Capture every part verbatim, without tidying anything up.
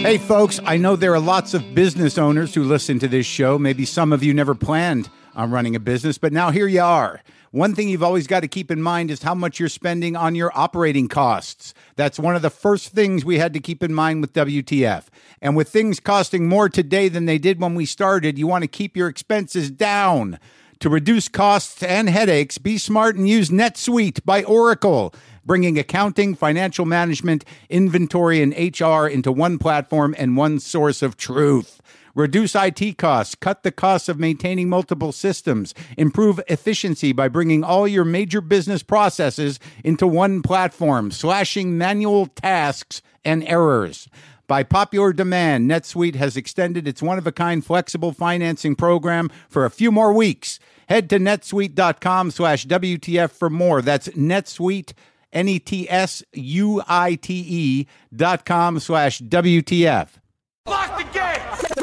Hey folks, I know there are lots of business owners who listen to this show. Maybe some of you never planned on running a business, but now here you are. One thing you've always got to keep in mind is how much you're spending on your operating costs. That's one of the first things we had to keep in mind with W T F. And with things costing more today than they did when we started, you want to keep your expenses down. To reduce costs and headaches, be smart and use NetSuite by Oracle, bringing accounting, financial management, inventory, and H R into one platform and one source of truth. Reduce I T costs, cut the costs of maintaining multiple systems, improve efficiency by bringing all your major business processes into one platform, slashing manual tasks and errors. By popular demand, NetSuite has extended its one-of-a-kind flexible financing program for a few more weeks. Head to netsuite.com slash WTF for more. That's NetSuite, N E T S U I T E dot com slash W T F. Lock the gate!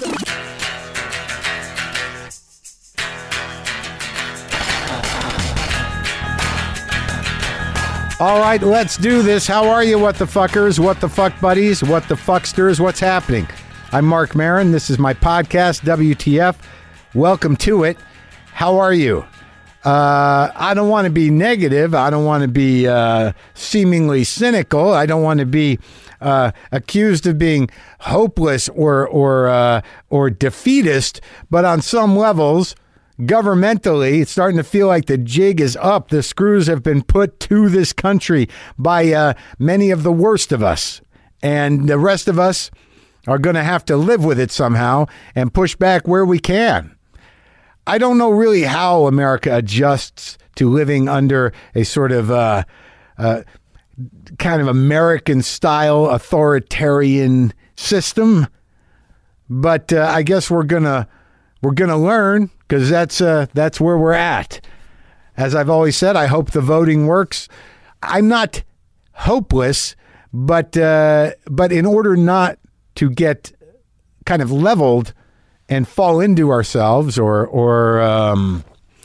All right, let's do this. How are you, what the fuckers, what the fuck buddies, what the fucksters, what's happening? I'm Mark Maron. This is my podcast, W T F. Welcome to it. How are you? Uh, I don't want to be negative. I don't want to be uh, seemingly cynical. I don't want to be uh, accused of being hopeless or or uh, or defeatist. But on some levels, governmentally, it's starting to feel like the jig is up. The screws have been put to this country by uh, many of the worst of us. And the rest of us are going to have to live with it somehow and push back where we can. I don't know really how America adjusts to living under a sort of uh, uh, kind of American-style authoritarian system. But uh, I guess we're gonna we're gonna learn, because that's uh, that's where we're at. As I've always said, I hope the voting works. I'm not hopeless, but uh, but in order not to get kind of leveled and fall into ourselves or or um,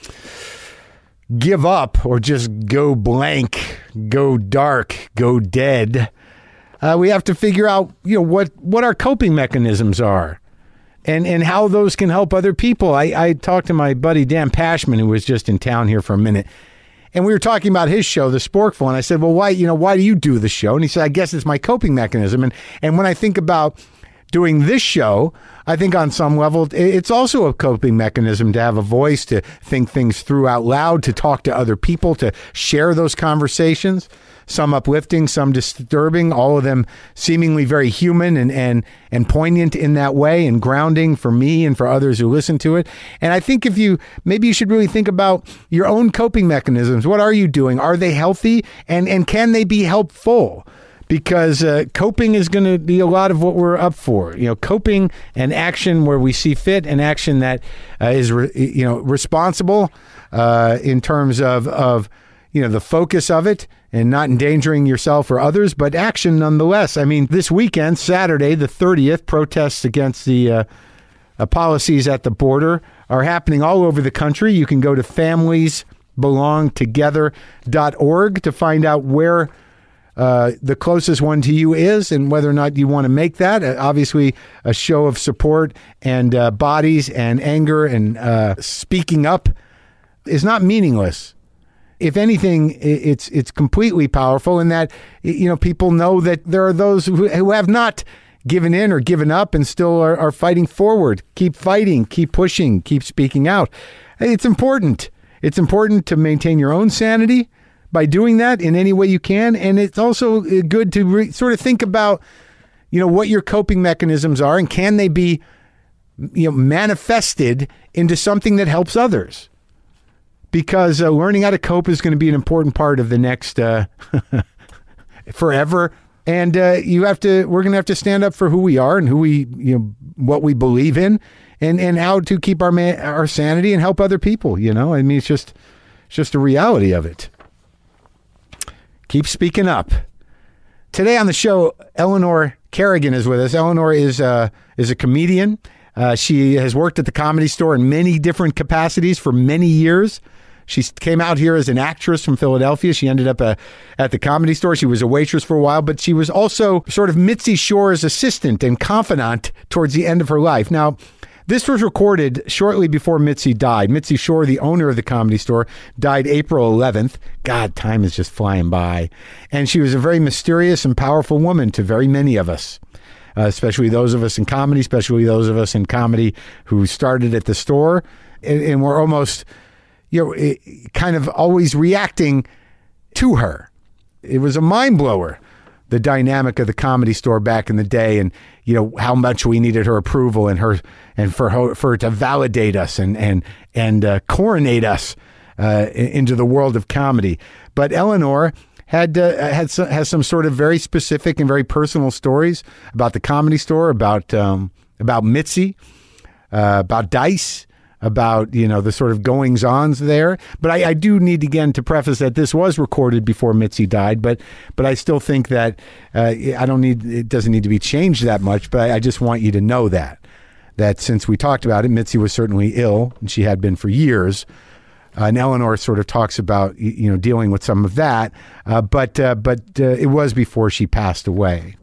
give up or just go blank, go dark, go dead, uh, we have to figure out, you know, what, what our coping mechanisms are. And and how those can help other people. I, I talked to my buddy Dan Pashman, who was just in town here for a minute, and we were talking about his show, The Sporkful, and I said, well, why, you know, why do you do the show? And he said, I guess it's my coping mechanism. And and when I think about doing this show, I think on some level, it's also a coping mechanism to have a voice, to think things through out loud, to talk to other people, to share those conversations. Some uplifting, some disturbing, all of them seemingly very human and, and, and poignant in that way and grounding for me and for others who listen to it. And I think if you, maybe you should really think about your own coping mechanisms. What are you doing? Are they healthy? And, and can they be helpful? Because uh, coping is going to be a lot of what we're up for. You know, coping and action where we see fit, and action that uh, is, re- you know, responsible uh, in terms of, of, you know, the focus of it and not endangering yourself or others, but action nonetheless. I mean, this weekend, Saturday, the thirtieth, protests against the uh, uh, policies at the border are happening all over the country. You can go to families belong together dot org to find out where Uh, the closest one to you is and whether or not you want to make that. Uh, obviously, a show of support and uh, bodies and anger and uh, speaking up is not meaningless. If anything, it's it's completely powerful in that, you know, people know that there are those who, who have not given in or given up and still are, are fighting forward. Keep fighting, keep pushing, keep speaking out. It's important. It's important to maintain your own sanity by doing that in any way you can. And it's also good to re- sort of think about, you know, what your coping mechanisms are and can they be, you know, manifested into something that helps others. Because uh, learning how to cope is going to be an important part of the next uh, forever. And uh, you have to, we're going to have to stand up for who we are and who we, you know, what we believe in, and, and how to keep our man, our sanity and help other people. You know, I mean, it's just, it's just a reality of it. Keep speaking up. Today on the show, Eleanor Kerrigan is with us. Eleanor is uh, is a comedian. Uh, she has worked at the Comedy Store in many different capacities for many years. She came out here as an actress from Philadelphia. She ended up uh, at the Comedy Store. She was a waitress for a while, but she was also sort of Mitzi Shore's assistant and confidant towards the end of her life. Now, this was recorded shortly before Mitzi died. Mitzi Shore, the owner of the Comedy Store, died April eleventh. God, time is just flying by. And she was a very mysterious and powerful woman to very many of us, uh, especially those of us in comedy, especially those of us in comedy who started at the store and, and were almost, you know, kind of always reacting to her. It was a mind blower, the dynamic of the Comedy Store back in the day, and you know how much we needed her approval and her and for her, for her to validate us and and and uh, coronate us uh, into the world of comedy. But Eleanor had uh, had some, has some sort of very specific and very personal stories about the Comedy Store, about um, about Mitzi, uh, about Dice, about, you know, the sort of goings-ons there. But I, I do need, again, to preface that this was recorded before Mitzi died, but but I still think that uh, I don't need, it doesn't need to be changed that much, but I, I just want you to know that, that since we talked about it, Mitzi was certainly ill, and she had been for years, uh, and Eleanor sort of talks about, you know, dealing with some of that, uh, but, uh, but uh, it was before she passed away.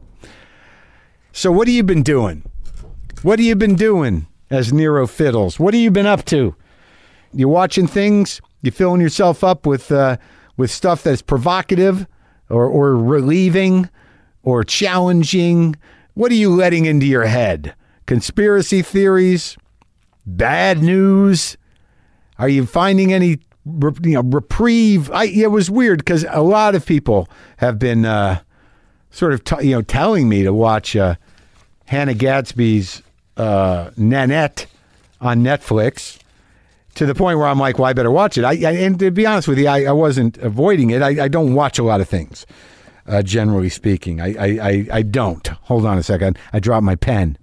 So what have you been doing? What have you been doing? As Nero fiddles, what have you been up to? You watching things? You filling yourself up with uh, with stuff that's provocative, or or relieving, or challenging? What are you letting into your head? Conspiracy theories, bad news. Are you finding any, you know, reprieve? I, it was weird because a lot of people have been uh, sort of t- you know telling me to watch uh, Hannah Gadsby's uh Nanette on Netflix, to the point where I'm like, well, I better watch it. I, I and to be honest with you, I, I wasn't avoiding it. I, I don't watch a lot of things, uh, generally speaking. I, I, I, I don't. Hold on a second. I dropped my pen.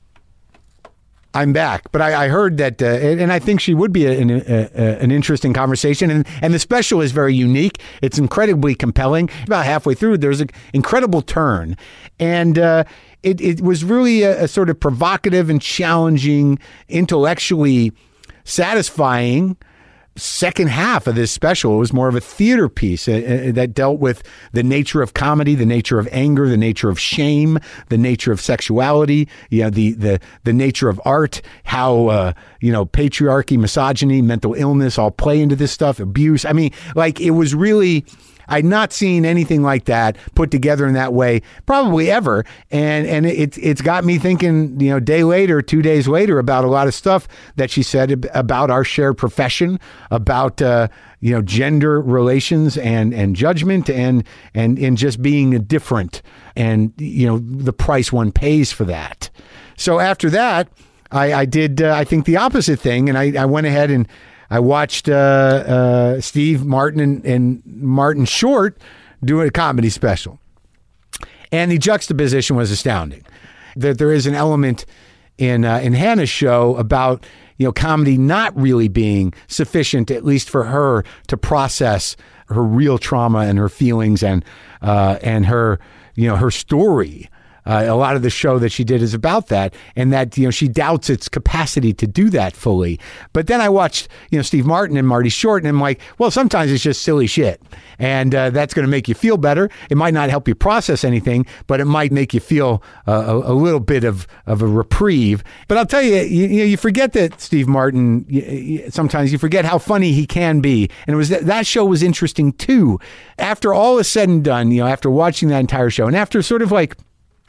I'm back, but I, I heard that, uh, and I think she would be a, an, a, a, an interesting conversation. And, and the special is very unique. It's incredibly compelling. About halfway through, there's an incredible turn, and uh, it, it was really a, a sort of provocative and challenging, intellectually satisfying second half of this special. It was more of a theater piece uh, that dealt with the nature of comedy, the nature of anger, the nature of shame, the nature of sexuality, you know, the the the nature of art, how uh, you know, patriarchy, misogyny, mental illness all play into this stuff, abuse. I mean, like, it was really, I'd not seen anything like that put together in that way, probably ever. And and it, it's got me thinking, you know, day later, two days later, about a lot of stuff that she said about our shared profession, about, uh, you know, gender relations and, and judgment and, and, and just being different and, you know, the price one pays for that. So after that, I, I did, uh, I think, the opposite thing. And I, I went ahead and I watched uh, uh, Steve Martin and, and Martin Short do a comedy special. And the juxtaposition was astounding. That there is an element in uh, in Hannah's show about, you know, comedy not really being sufficient, at least for her, to process her real trauma and her feelings and uh, and her, you know, her story. Uh, a lot of the show that she did is about that, and that, you know, she doubts its capacity to do that fully. But then I watched, you know, Steve Martin and Marty Short, and I'm like, well, sometimes it's just silly shit, and uh, that's going to make you feel better. It might not help you process anything, but it might make you feel uh, a, a little bit of, of a reprieve. But I'll tell you, you, you know, you forget that Steve Martin, you, you, sometimes you forget how funny he can be, and it was that, that show was interesting too. After all is said and done, you know, after watching that entire show, and after sort of like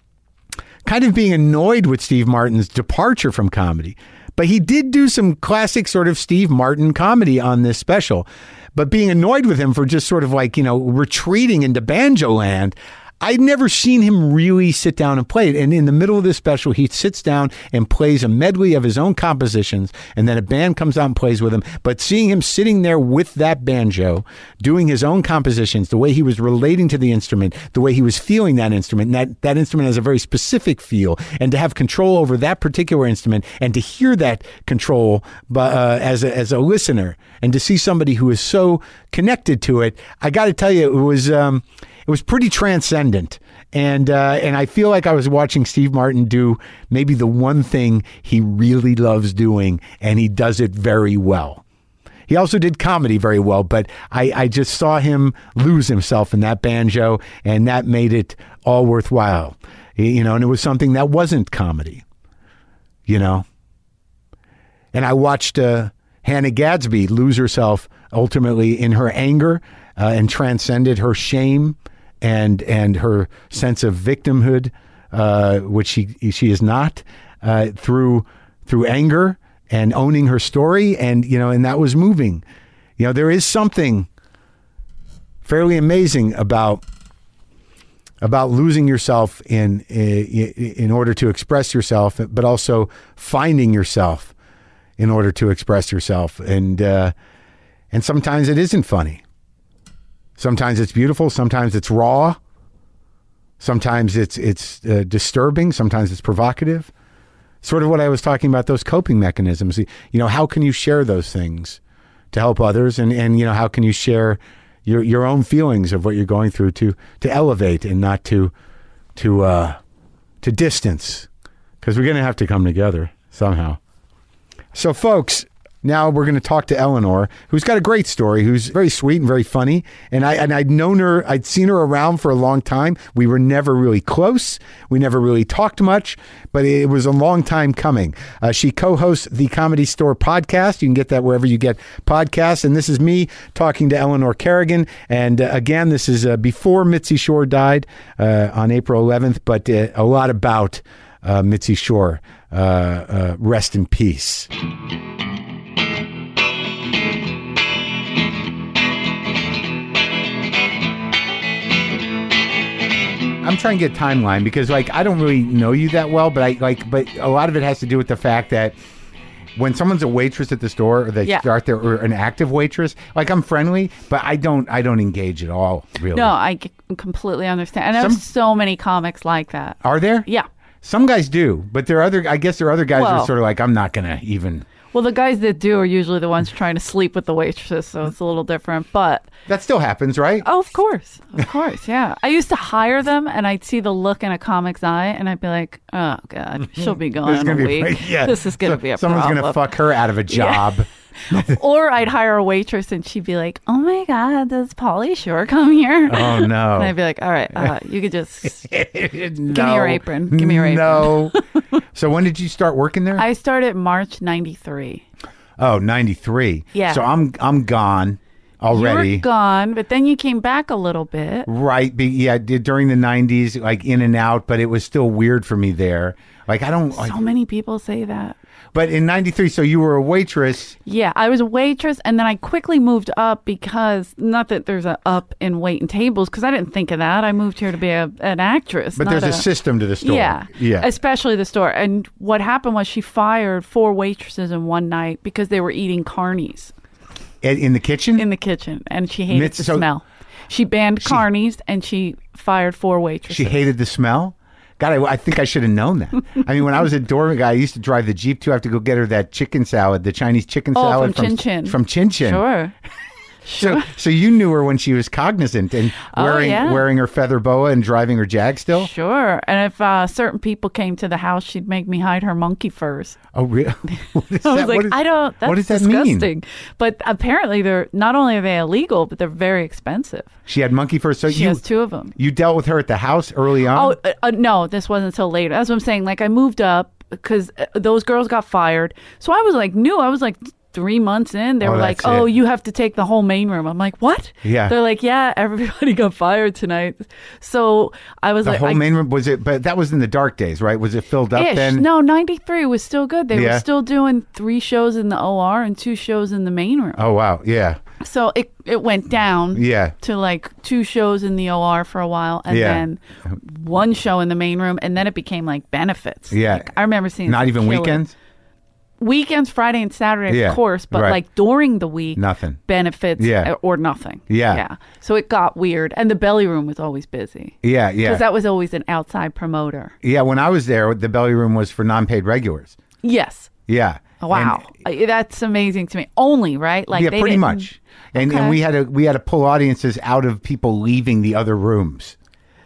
kind of being annoyed with Steve Martin's departure from comedy. But he did do some classic sort of Steve Martin comedy on this special. But being annoyed with him for just sort of like, you know, retreating into banjo land, I'd never seen him really sit down and play it. And in the middle of this special, he sits down and plays a medley of his own compositions, and then a band comes out and plays with him. But seeing him sitting there with that banjo, doing his own compositions, the way he was relating to the instrument, the way he was feeling that instrument, and that, that instrument has a very specific feel, and to have control over that particular instrument, and to hear that control uh, as, a, as a listener, and to see somebody who is so connected to it, I got to tell you, it was... Um, It was pretty transcendent, and uh, and I feel like I was watching Steve Martin do maybe the one thing he really loves doing, and he does it very well. He also did comedy very well, but I, I just saw him lose himself in that banjo, and that made it all worthwhile. You know, and it was something that wasn't comedy, you know. And I watched uh, Hannah Gadsby lose herself ultimately in her anger uh, and transcended her shame and and her sense of victimhood, uh, which she she is not, uh, through through anger and owning her story, and you know, and that was moving. You know, there is something fairly amazing about about losing yourself in in, in order to express yourself, but also finding yourself in order to express yourself, and uh, and sometimes it isn't funny. Sometimes it's beautiful. Sometimes it's raw. Sometimes it's it's uh, disturbing. Sometimes it's provocative. Sort of what I was talking about, those coping mechanisms. You know, how can you share those things to help others? And, and you know, how can you share your your own feelings of what you're going through to to elevate and not to to uh, to distance? Because we're going to have to come together somehow. So, folks, now we're going to talk to Eleanor, who's got a great story, who's very sweet and very funny. And I and I'd known her, I'd seen her around for a long time. We were never really close. We never really talked much, but it was a long time coming. Uh, she co-hosts the Comedy Store podcast. You can get that wherever you get podcasts. And this is me talking to Eleanor Kerrigan. And uh, again, this is uh, before Mitzi Shore died uh, on April eleventh, but uh, a lot about uh, Mitzi Shore. Uh, uh, rest in peace. I'm trying to get timeline because, like, I don't really know you that well, but I like, but a lot of it has to do with the fact that when someone's a waitress at the store, or they yeah. start there, or an active waitress, like I'm friendly, but I don't, I don't engage at all, really. No, I c- completely understand. And there's Some, so many comics like that. Are there? Yeah. Some guys do, but there are other. I guess there are other guys well, who are sort of like, I'm not gonna even. Well, the guys that do are usually the ones trying to sleep with the waitresses, so it's a little different. But that still happens, right? Oh, of course, of course, yeah. I used to hire them, and I'd see the look in a comic's eye, and I'd be like, "Oh God, she'll be gone in a be week. A, yeah. This is gonna so, be a someone's problem." gonna fuck her out of a job. Yeah. Or I'd hire a waitress and she'd be like, "Oh my God, does Pauly Shore come here?" Oh no! And I'd be like, "All right, uh, you could just no. give me your apron. Give me your apron." No. So when did you start working there? I started March ninety-three. Oh, ninety-three. Yeah. So I'm I'm gone already. You were gone, but then you came back a little bit. Right. Be, yeah, did during the nineties, like in and out, but it was still weird for me there. Like I don't. So like, many people say that. But in ninety-three, so you were a waitress. Yeah, I was a waitress, and then I quickly moved up because, not that there's a up in wait and tables, because I didn't think of that. I moved here to be a, an actress. But there's a, a system to the store. Yeah, yeah, especially the store. And what happened was she fired four waitresses in one night because they were eating carnies. In, in the kitchen? In the kitchen, and she hated Mitz, the so smell. She banned she, carnies, and she fired four waitresses. She hated the smell? God, I, I think I should have known that. I mean, when I was a dorm guy, I used to drive the Jeep to have to go get her that chicken salad, the Chinese chicken oh, salad from Chin Chin. From Chin Chin. Sure. So, so you knew her when she was cognizant and wearing oh, yeah. wearing her feather boa and driving her Jag still? Sure. And if uh, certain people came to the house, she'd make me hide her monkey furs. Oh, really? What is I was that? like, what is, I don't, that's what does that disgusting. mean? But apparently, they're not only are they illegal, but they're very expensive. She had monkey furs. So she you, has two of them. You dealt with her at the house early on? Oh, uh, uh, no, this wasn't until later. That's what I'm saying. Like, I moved up because uh, those girls got fired. So I was like new. I was like three months in. They oh, were like, oh, it. you have to take the whole main room. I'm like, what? Yeah. They're like, yeah, everybody got fired tonight. So I was the like, whole I, main room, was it, but that was in the dark days, right? Was it filled up ish. then? No, ninety-three was still good. They yeah. were still doing three shows in the O R and two shows in the main room. Oh, wow. Yeah. So it it went down yeah. to like two shows in the O R for a while, and yeah. then one show in the main room, and then it became like benefits. Yeah. Like, I remember seeing not even killer. weekends? Weekends, Friday and Saturday, yeah. of course, but right. like during the week, nothing. Benefits yeah. or nothing. Yeah. Yeah. So it got weird, and the belly room was always busy. Yeah, yeah. Because that was always an outside promoter. Yeah, when I was there, the belly room was for non-paid regulars. Yes. Yeah. Wow, and, that's amazing to me. Only, right? Like yeah, they pretty didn't... much. And okay. and we had to we had to pull audiences out of people leaving the other rooms.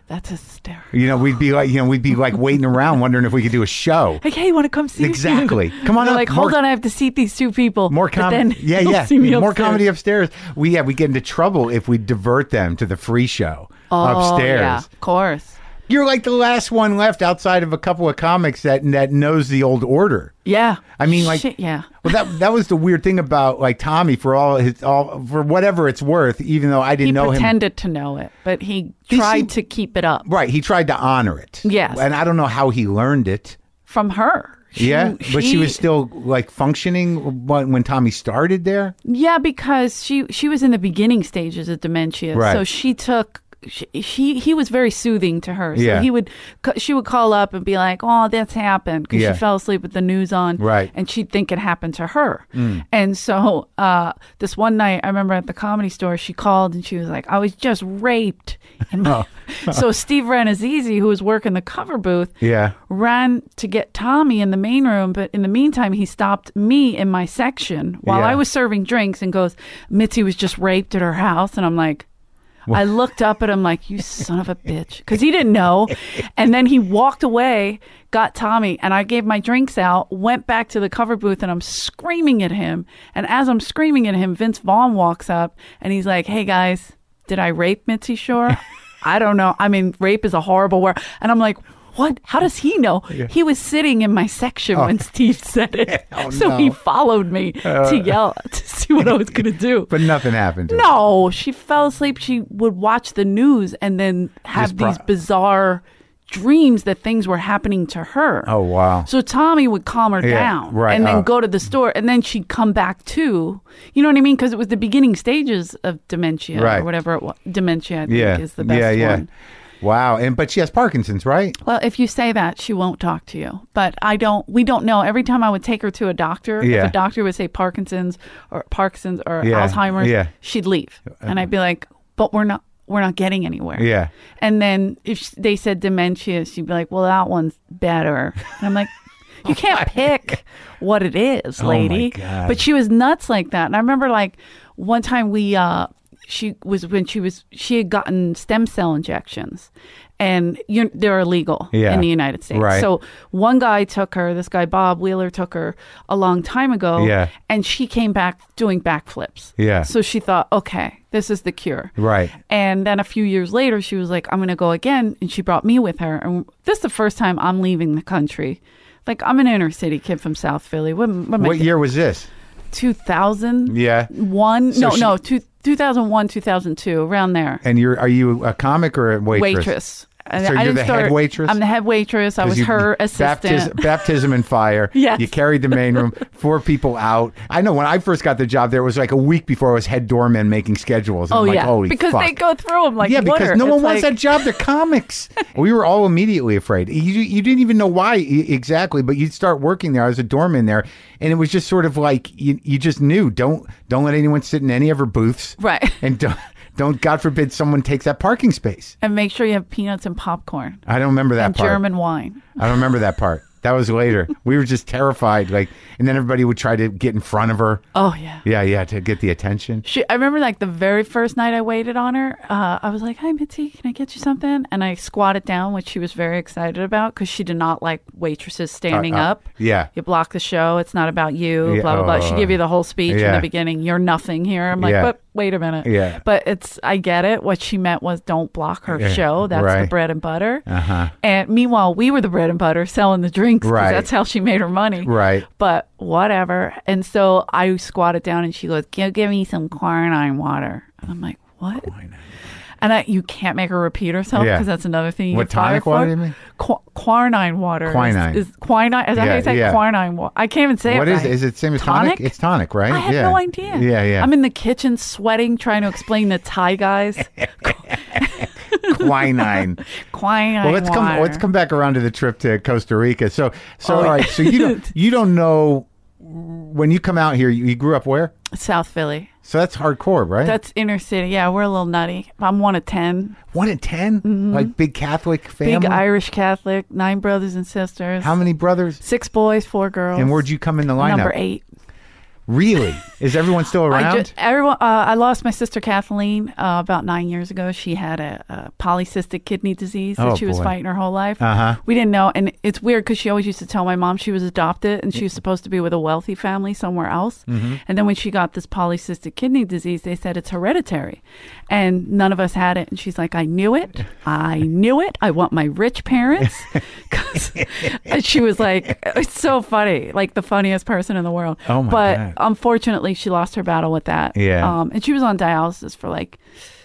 That's hysterical. You know, we'd be like, you know, we'd be like waiting around, wondering if we could do a show. Like, hey, you want to come see? Exactly. Me? Come on They're up. Like, hold more, on, I have to seat these two people. More comedy. Yeah, yeah. See me more upstairs. comedy upstairs. We yeah, we get into trouble if we divert them to the free show oh, upstairs. Yeah, of course. You're like the last one left outside of a couple of comics that that knows the old order. Yeah. I mean, like, Shit, yeah. Well, that that was the weird thing about like Tommy for all his all for whatever it's worth. Even though I didn't he know him, He pretended to know it, but he He tried seemed- to keep it up. right? He tried to honor it. Yes. and I don't know how he learned it. From her. She- yeah, but she was still like functioning when, when Tommy started there. Yeah, because she she was in the beginning stages of dementia, Right. so she took. She, he he was very soothing to her. So Yeah. he would she would call up and be like, "Oh, that's happened," because Yeah. she fell asleep with the news on, Right. And she'd think it happened to her. And so uh, this one night, I remember at the Comedy Store, she called and she was like, "I was just raped." And my- so Steve Ranazizi, who was working the cover booth, Yeah. ran to get Tommy in the main room, but in the meantime, he stopped me in my section while Yeah. I was serving drinks and goes, "Mitzi was just raped at her house," and I'm like. I looked up at him like, "You son of a bitch," because he didn't know. And then he walked away, got Tommy, and I gave my drinks out, went back to the cover booth, and I'm screaming at him. And as I'm screaming at him, Vince Vaughn walks up, and he's like, "Hey, guys, did I rape Mitzi Shore?" I don't know. I mean, rape is a horrible word. And I'm like, what? How does he know? Yeah. He was sitting in my section when Steve said it. Oh, so no. he followed me Uh, to yell to see what I was going to do. But nothing happened to her. No, she fell asleep. She would watch the news and then have Just pro- these bizarre dreams that things were happening to her. Oh, wow. So Tommy would calm her Yeah, down right, and then oh. go to the store and then she'd come back too. You know what I mean? Because it was the beginning stages of dementia Right. or whatever it was. Dementia, I think, Yeah. is the best yeah, yeah. one. Wow. And but she has Parkinson's, right? Well, if you say that, she won't talk to you. But I don't. We don't know. Every time I would take her to a doctor, Yeah. if a doctor would say Parkinson's or Parkinson's or Yeah, Alzheimer's, yeah. she'd leave, and I'd be like, "But we're not. We're not getting anywhere." Yeah. And then if they said dementia, she'd be like, "Well, that one's better." And I'm like, "You can't pick what it is, Oh, my lady." God. But she was nuts like that. And I remember like one time we. uh She was when she was she had gotten stem cell injections, and you're, they're illegal Yeah. in the United States. Right. So one guy took her. This guy Bob Wheeler took her a long time ago. Yeah. And she came back doing backflips. Yeah. So she thought, okay, this is the cure. Right. And then a few years later, she was like, I'm going to go again, and she brought me with her. And this is the first time I'm leaving the country. Like I'm an inner city kid from South Philly. What, what, am I What year was this? two thousand Yeah. one? So no, she- no, two, two thousand one, two thousand two, around there. And you're are you a comic or a waitress? Waitress. And So I you're didn't the start, head waitress? I'm the head waitress. I 'Cause was you- her assistant. Baptism, baptism and fire. Yes. You carried the main room, four people out. I know when I first got the job there, it was like a week before I was head doorman making schedules. And Oh I'm like, yeah, holy because fuck. they go through them like yeah, water. because no one It's wants like- that job. They're comics. We were all immediately afraid. You you didn't even know why e- exactly, but you'd start working there. I was a doorman there, and it was just sort of like you, you just knew don't don't let anyone sit in any of her booths, Right. and don't don't God forbid someone takes that parking space. And make sure you have peanuts and popcorn I don't remember that and part. German wine. I don't remember that part. That was later. We were just terrified, like, and then everybody would try to get in front of her. Oh yeah. Yeah, yeah, to get the attention. She, I remember like the very first night I waited on her, uh, I was like, "Hi, Mitzi, can I get you something?" And I squatted down, which she was very excited about because she did not like waitresses standing Uh, uh, up. Yeah. You block the show. It's not about you. Yeah, Blah blah blah. She oh, gave you the whole speech in yeah. the beginning. You're nothing here. I'm like, Yeah. but wait a minute. Yeah. But it's I get it. What she meant was don't block her Yeah, show. That's the right. bread and butter. Uh-huh. And meanwhile, we were the bread and butter selling the drinks. 'cause Right. That's how she made her money. Right. But whatever. And so I squatted down and she goes, give, give me some quinine water. And I'm like, what? And I, you can't make her repeat herself Yeah. because that's another thing you What get fired tonic for. water do you mean? Qu- quinine water. is- Quinine. Is, quinine. Is that how Yeah, you say yeah. quinine water? I can't even say What it is right. it? Is it same as tonic? It's tonic, right? I have yeah. no idea. Yeah, yeah. I'm in the kitchen sweating, trying to explain to Thai guys. Quinine. Quinine Well, let's water. come. Let's come back around to the trip to Costa Rica. So, so Oh, all yeah. right. So you don't you don't know when you come out here. You, you grew up where? South Philly. So that's hardcore, right? That's inner city. Yeah, we're a little nutty. I'm one of ten. One in ten, like big Catholic family. Big Irish Catholic, nine brothers and sisters. How many brothers? Six boys, four girls. And where'd you come in the lineup? Number eight. Really? Is everyone still I around? just, everyone. Uh, I lost my sister Kathleen uh, about nine years ago. She had a, a polycystic kidney disease that Oh, she was boy. fighting her whole life. Uh-huh. We didn't know, and it's weird because she always used to tell my mom she was adopted and she was supposed to be with a wealthy family somewhere else. Mm-hmm. And then when she got this polycystic kidney disease, they said it's hereditary, and none of us had it. And she's like, "I knew it. I knew it. I want my rich parents." 'Cause she was like, it's so funny, like the funniest person in the world. Oh, my but God. unfortunately, she lost her battle with that. Yeah. Um, and she was on dialysis for like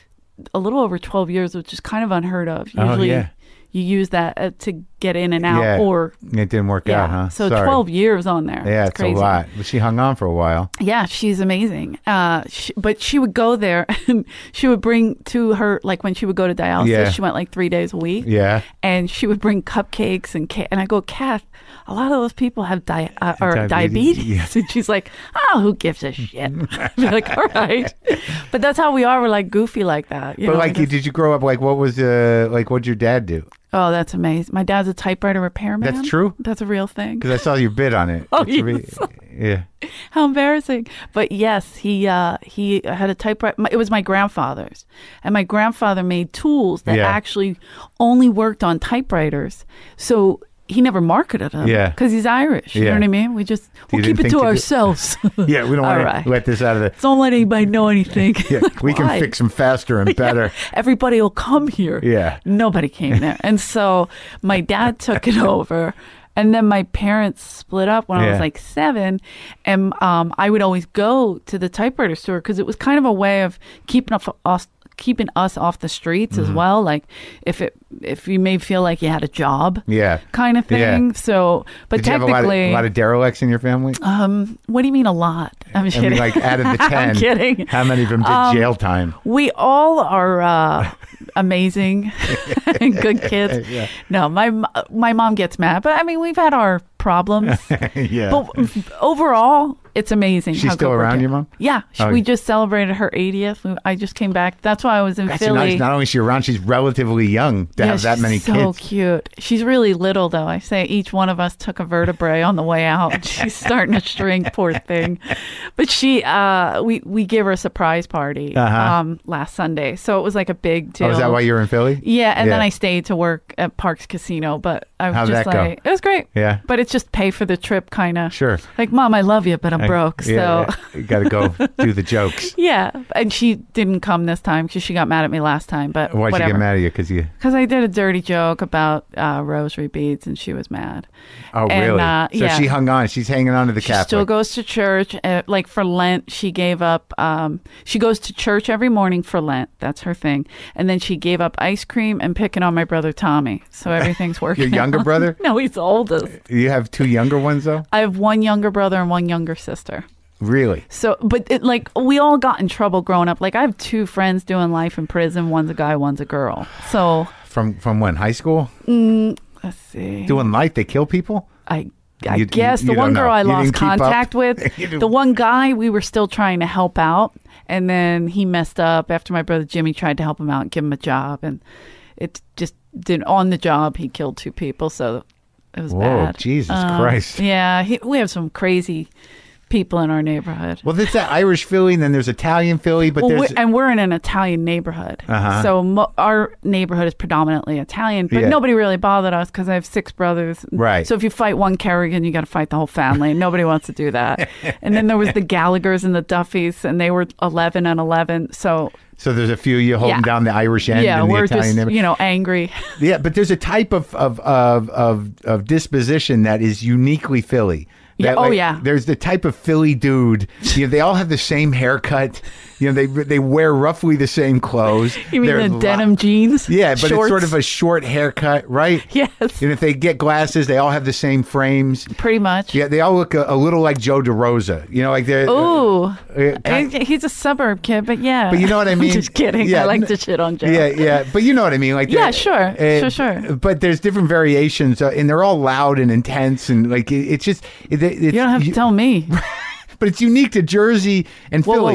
a little over twelve years, which is kind of unheard of. Oh, Usually yeah. you use that uh, to get in and out Yeah. or It didn't work yeah. out, huh? So Sorry. twelve years on there. Yeah, it's it's crazy. a lot. But she hung on for a while. Yeah, she's amazing. Uh, she, but she would go there and she would bring to her, like when she would go to dialysis, Yeah. she went like three days a week. Yeah. And she would bring cupcakes and cake. And I go, Kath, a lot of those people have di- uh, or Diabetes, diabetes. yeah. And she's like, oh, who gives a shit? I'd be like, all right. But that's how we are. We're like goofy like that. You But know, like, we you, just- did you grow up like what was uh like what'd your dad do? oh, that's amazing. My dad's a typewriter repairman. That's true? That's a real thing. Because I saw your bid on it. Oh, It's re- yes. yeah. How embarrassing. But yes, he uh, he had a typewriter. It was my grandfather's. And my grandfather made tools that Yeah. actually only worked on typewriters. So he never marketed them. Yeah. Because he's Irish. You Yeah. know what I mean? We just, we'll didn't keep it think to to do- ourselves. Yeah, we don't All want right. to let this out of the. Don't let anybody know anything. Yeah, Like, we can why? fix them faster and better. Everybody will come here. Yeah. Nobody came there. And so my dad took it over. And then my parents split up when I Yeah. was like seven. And um, I would always go to the typewriter store because it was kind of a way of keeping up us keeping us off the streets Mm-hmm. as well. Like if it if you may feel like you had a job Yeah. kind of Yeah. thing. So but Did you have a lot, of, technically a lot of derelicts in your family? um what do you mean a lot? I'm I kidding. mean, like out of the ten, I'm kidding. how many of them did Um, jail time? We all are uh, amazing and good kids. Yeah. No, my my mom gets mad, but I mean we've had our problems. Yeah. But overall, it's amazing. She's how still good we're around, doing. your mom? Yeah, she, Oh, we yeah. just celebrated her eightieth. We- I just came back. That's why I was in That's Philly. nice. Not only is she around, she's relatively young to yeah, have that she's many so kids. cute. She's really little, though. I say each one of us took a vertebrae on the way out. She's starting to shrink, poor thing. But she, uh, we we gave her a surprise party Uh-huh. um, last Sunday, so it was like a big deal. Oh, is that why you're in Philly? Yeah, and then Yeah. I stayed to work at Parks Casino, but I was How'd just that go? like, it was great. Yeah. But it's just pay for the trip, kind of. Sure. Like, Mom, I love you, but I'm broke. Yeah, so. yeah. You got to go do the jokes. Yeah, and she didn't come this time because she got mad at me last time. But Why'd whatever. you get mad at you? Because you. Because I did a dirty joke about uh, rosary beads, and she was mad. Oh, And, really? uh, so yeah. she hung on. She's hanging on to the She Catholic. still goes to church. Uh, like for Lent, she gave up. Um, she goes to church every morning for Lent. That's her thing. And then she gave up ice cream and picking on my brother Tommy. So everything's working. Your younger out. brother? No, he's the oldest. You have two younger ones, though? I have one younger brother and one younger sister. Really? So, but it, like we all got in trouble growing up. Like I have two friends doing life in prison. One's a guy, one's a girl. So From from when? High school? let's see. Doing life? They kill people? I I You- guess you the don't one know. girl I You lost didn't keep up? contact with, You do- the one guy we were still trying to help out, and then he messed up after my brother Jimmy tried to help him out and give him a job, and it just didn't. On the job, he killed two people, so it was Whoa, bad. Jesus Um, Christ. Yeah, he, we have some crazy people in our neighborhood. Well, there's that Irish Philly, and then there's Italian Philly, but Well, there's. we're, and we're in an Italian neighborhood, Uh-huh. so mo- our neighborhood is predominantly Italian. But Yeah. nobody really bothered us because I have six brothers. Right. So if you fight one Kerrigan, you got to fight the whole family, and nobody wants to do that. And then there was the Gallaghers and the Duffys, and they were eleven and eleven. So so there's a few of you holding Yeah. down the Irish end yeah, in the we're Italian just neighborhood. you know angry. Yeah, but there's a type of of of of, of disposition that is uniquely Philly. Yeah, That, oh, like, yeah. There's the type of Philly dude. You know, they all have the same haircut. You know, they they wear roughly the same clothes. You mean They're the lo- denim jeans? Yeah, but it's sort Shorts? of a short haircut, right? Yes, And if they get glasses, they all have the same frames. pretty much. Yeah, they all look a, a little like Joe DeRosa. You know, like they're. Ooh, uh, kind- He- he's a suburb kid, but yeah. But you know what I mean? I'm just kidding. Yeah, I like n- to shit on Joe. Yeah, yeah, but you know what I mean, like Yeah, they're- sure. Sure, sure. But there's different variations, uh, and they're all loud and intense, and like it, it's just it, it's, You don't have to tell me. but it's unique to Jersey and Whoa, Philly. whoa.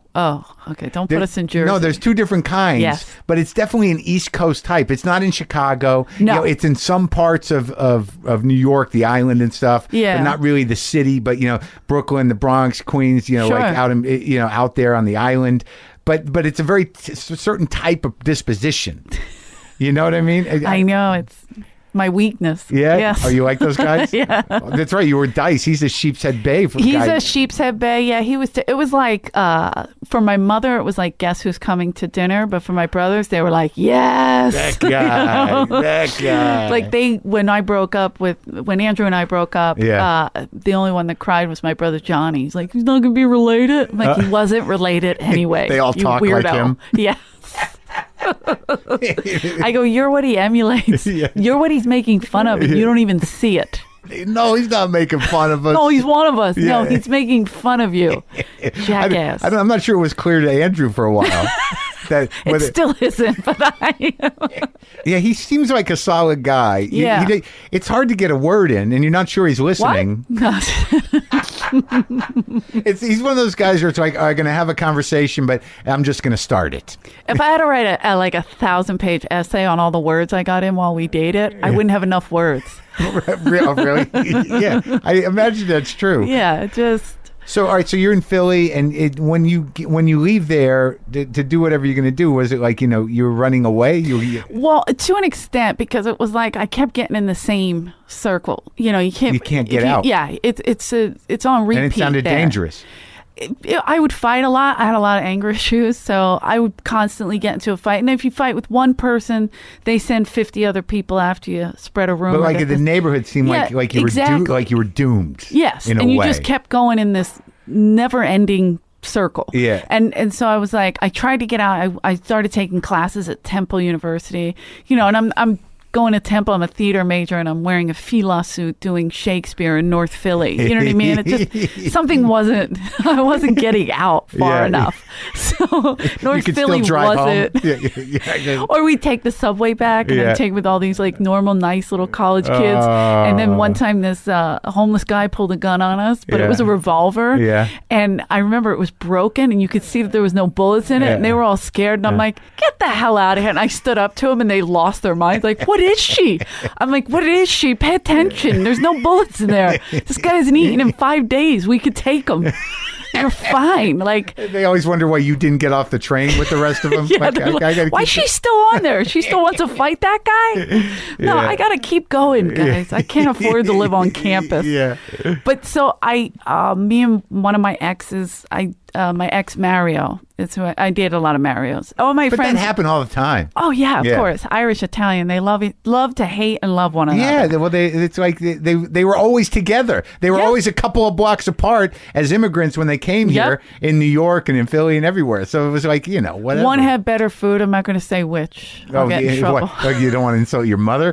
Oh, okay. Don't There- put us in Jersey. No, there's two different kinds. Yes. But it's definitely an East Coast type. It's not in Chicago. No. You know, it's in some parts of, of, of New York, the island and stuff. Yeah. But not really the city, but, you know, Brooklyn, the Bronx, Queens, you know, Sure. like out in, you know, out there on the island. But but it's a very t- certain type of disposition. You know what I mean? I know it's my weakness. Yeah. Yes. Oh, you like those guys? Yeah. Oh, that's right. You were Dice. He's a Sheep's Head Bay. For He's guy. a sheep's head bay. Yeah, he was. T- it was like uh, for my mother, it was like guess who's coming to dinner. But for my brothers, they were like yes. That guy. That guy. Like they, when I broke up with, when Andrew and I broke up, Yeah. uh, the only one that cried was my brother Johnny. He's like, he's not gonna be related. I'm like, he wasn't related anyway. Uh. They all you talk like weirdo. him. Yeah. I go, you're what he emulates. Yeah. You're what he's making fun of, and you don't even see it. No, he's not making fun of us. No, he's one of us. No, Yeah. he's making fun of you, jackass. I, I, I'm not sure it was clear to Andrew for a while. that it whether- still isn't, but I. yeah, he seems like a solid guy. You- Yeah. he- it's hard to get a word in, and you're not sure he's listening. What? It's he's one of those guys where it's like, I'm going to have a conversation, but I'm just going to start it. If I had to write a, a like a thousand page essay on all the words I got in while we dated, I wouldn't have enough words. Real- really? Yeah, I imagine that's true. Yeah, it just. So, all right. So you're in Philly, and it, when you when you leave there to, to do whatever you're going to do, was it like you know you were running away? You, you Well, to an extent, because it was like I kept getting in the same circle. You know, you can't. You can't if get you- out. Yeah, it's it's a it's on repeat. and it sounded there. dangerous. It- it- I would fight a lot. I had a lot of anger issues, so I would constantly get into a fight. And if you fight with one person, they send fifty other people after you, spread a rumor. But like that the this- neighborhood seemed like Yeah, like you were exactly. do, like you were doomed. Yes, in and a you way. just kept going in this never-ending circle. Yeah. and and so I was like, I tried to get out. I, I started taking classes at Temple University. You know, and I'm I'm going to Temple. I'm a theater major, and I'm wearing a fila suit doing Shakespeare in North Philly. You know what I mean? It just something wasn't. I wasn't getting out far Yeah. enough. So You North could Philly still drive wasn't. home. Yeah, yeah, yeah. Or we'd take the subway back and Yeah. then take with all these like normal, nice little college kids. and then one Oh. time this uh, homeless guy pulled a gun on us, but Yeah. it was a revolver. Yeah. And I remember it was broken and you could see that there was no bullets in it. Yeah. And they were all scared. And I'm like, get the hell out of here. And I stood up to them and they lost their minds. Like, what is she? I'm like, what is she? Pay attention. There's no bullets in there. This guy hasn't eaten in five days. We could take him. You're fine. Like, They always wonder why you didn't get off the train with the rest of them. yeah, Like, they're I- like, I gotta why keep- she's still on there? She still wants to fight that guy? No, Yeah. I got to keep going, guys. I can't afford to live on campus. Yeah. But so I, uh, me and one of my exes, I, uh, my ex Mario. It's who I, I dated a lot of Marios. Oh, my But friends. that happened all the time. Oh yeah, of Yeah. course. Irish, Italian. They love it, love to hate and love one another. Yeah, they- well, they it's like they, they they were always together. They were Yes. always a couple of blocks apart as immigrants when they came Yep. here in New York and in Philly and everywhere. So it was like you know whatever. One had better food. I'm not going to say which. I'll Oh, get in yeah, trouble. what, like you don't want to insult your mother.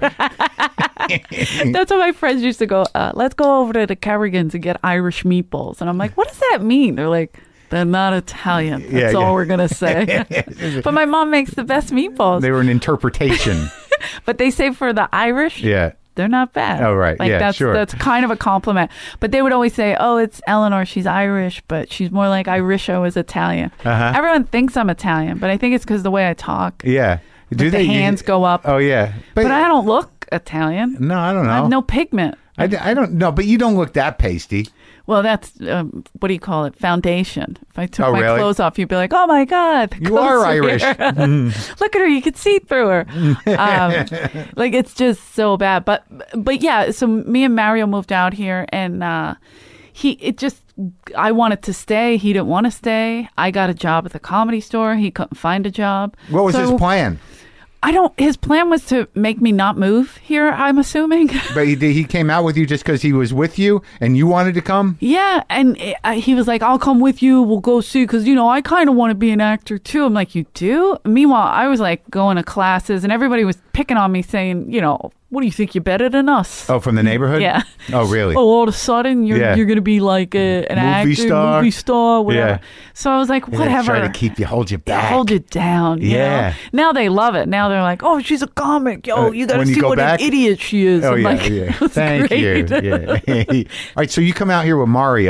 That's what my friends used to go. Uh, Let's go over to the Kerrigan's and get Irish meatballs. And I'm like, what does that mean? They're like, they're not Italian. That's Yeah, all yeah. we're gonna say. But my mom makes the best meatballs. They were an interpretation. But they say for the Irish, Yeah. they're not bad. Oh, right. Like Yeah, that's sure. that's kind of a compliment. But they would always say, "Oh, it's Eleanor. She's Irish, but she's more like Irisho is Italian." Uh-huh. Everyone thinks I'm Italian, but I think it's because the way I talk. Yeah. Do Like the they hands go up. Oh yeah. But I don't look Italian. No, I don't know. I have no pigment. I, d- I don't know, but you don't look that pasty. Well, that's um, what do you call it? Foundation. If I took Oh, my really? clothes off, you'd be like, "Oh my God, the You clothes are Irish. here." Look at her; you could see through her. um, like it's just so bad. But but yeah, so me and Mario moved out here, and uh, he it just I wanted to stay. He didn't want to stay. I got a job at the Comedy Store. He couldn't find a job. What was So his plan? I don't. His plan was to make me not move here. I'm assuming. But he, he came out with you just because he was with you and you wanted to come? Yeah, and it, I, he was like, "I'll come with you. We'll go see." Because you know, I kind of want to be an actor too. I'm like, "You do?" Meanwhile, I was like going to classes, and everybody was picking on me, saying, "You know, what do you think? You're better than us?" Oh, from the neighborhood? Yeah. Oh, really? Oh, all of a sudden you're Yeah. you're gonna be like a, an Movie actor, star. movie star, whatever. Yeah. So I was like, Yeah, whatever. Try to keep you, hold you back. Hold you down. you Yeah. know? Now they love it. Now they're like, "Oh, she's a comic. Yo, Uh, you got to when you see go what back? an idiot she is." Oh, I'm yeah, like, yeah. "That's Thank great." you. Yeah. All right, so you come out here with Mario.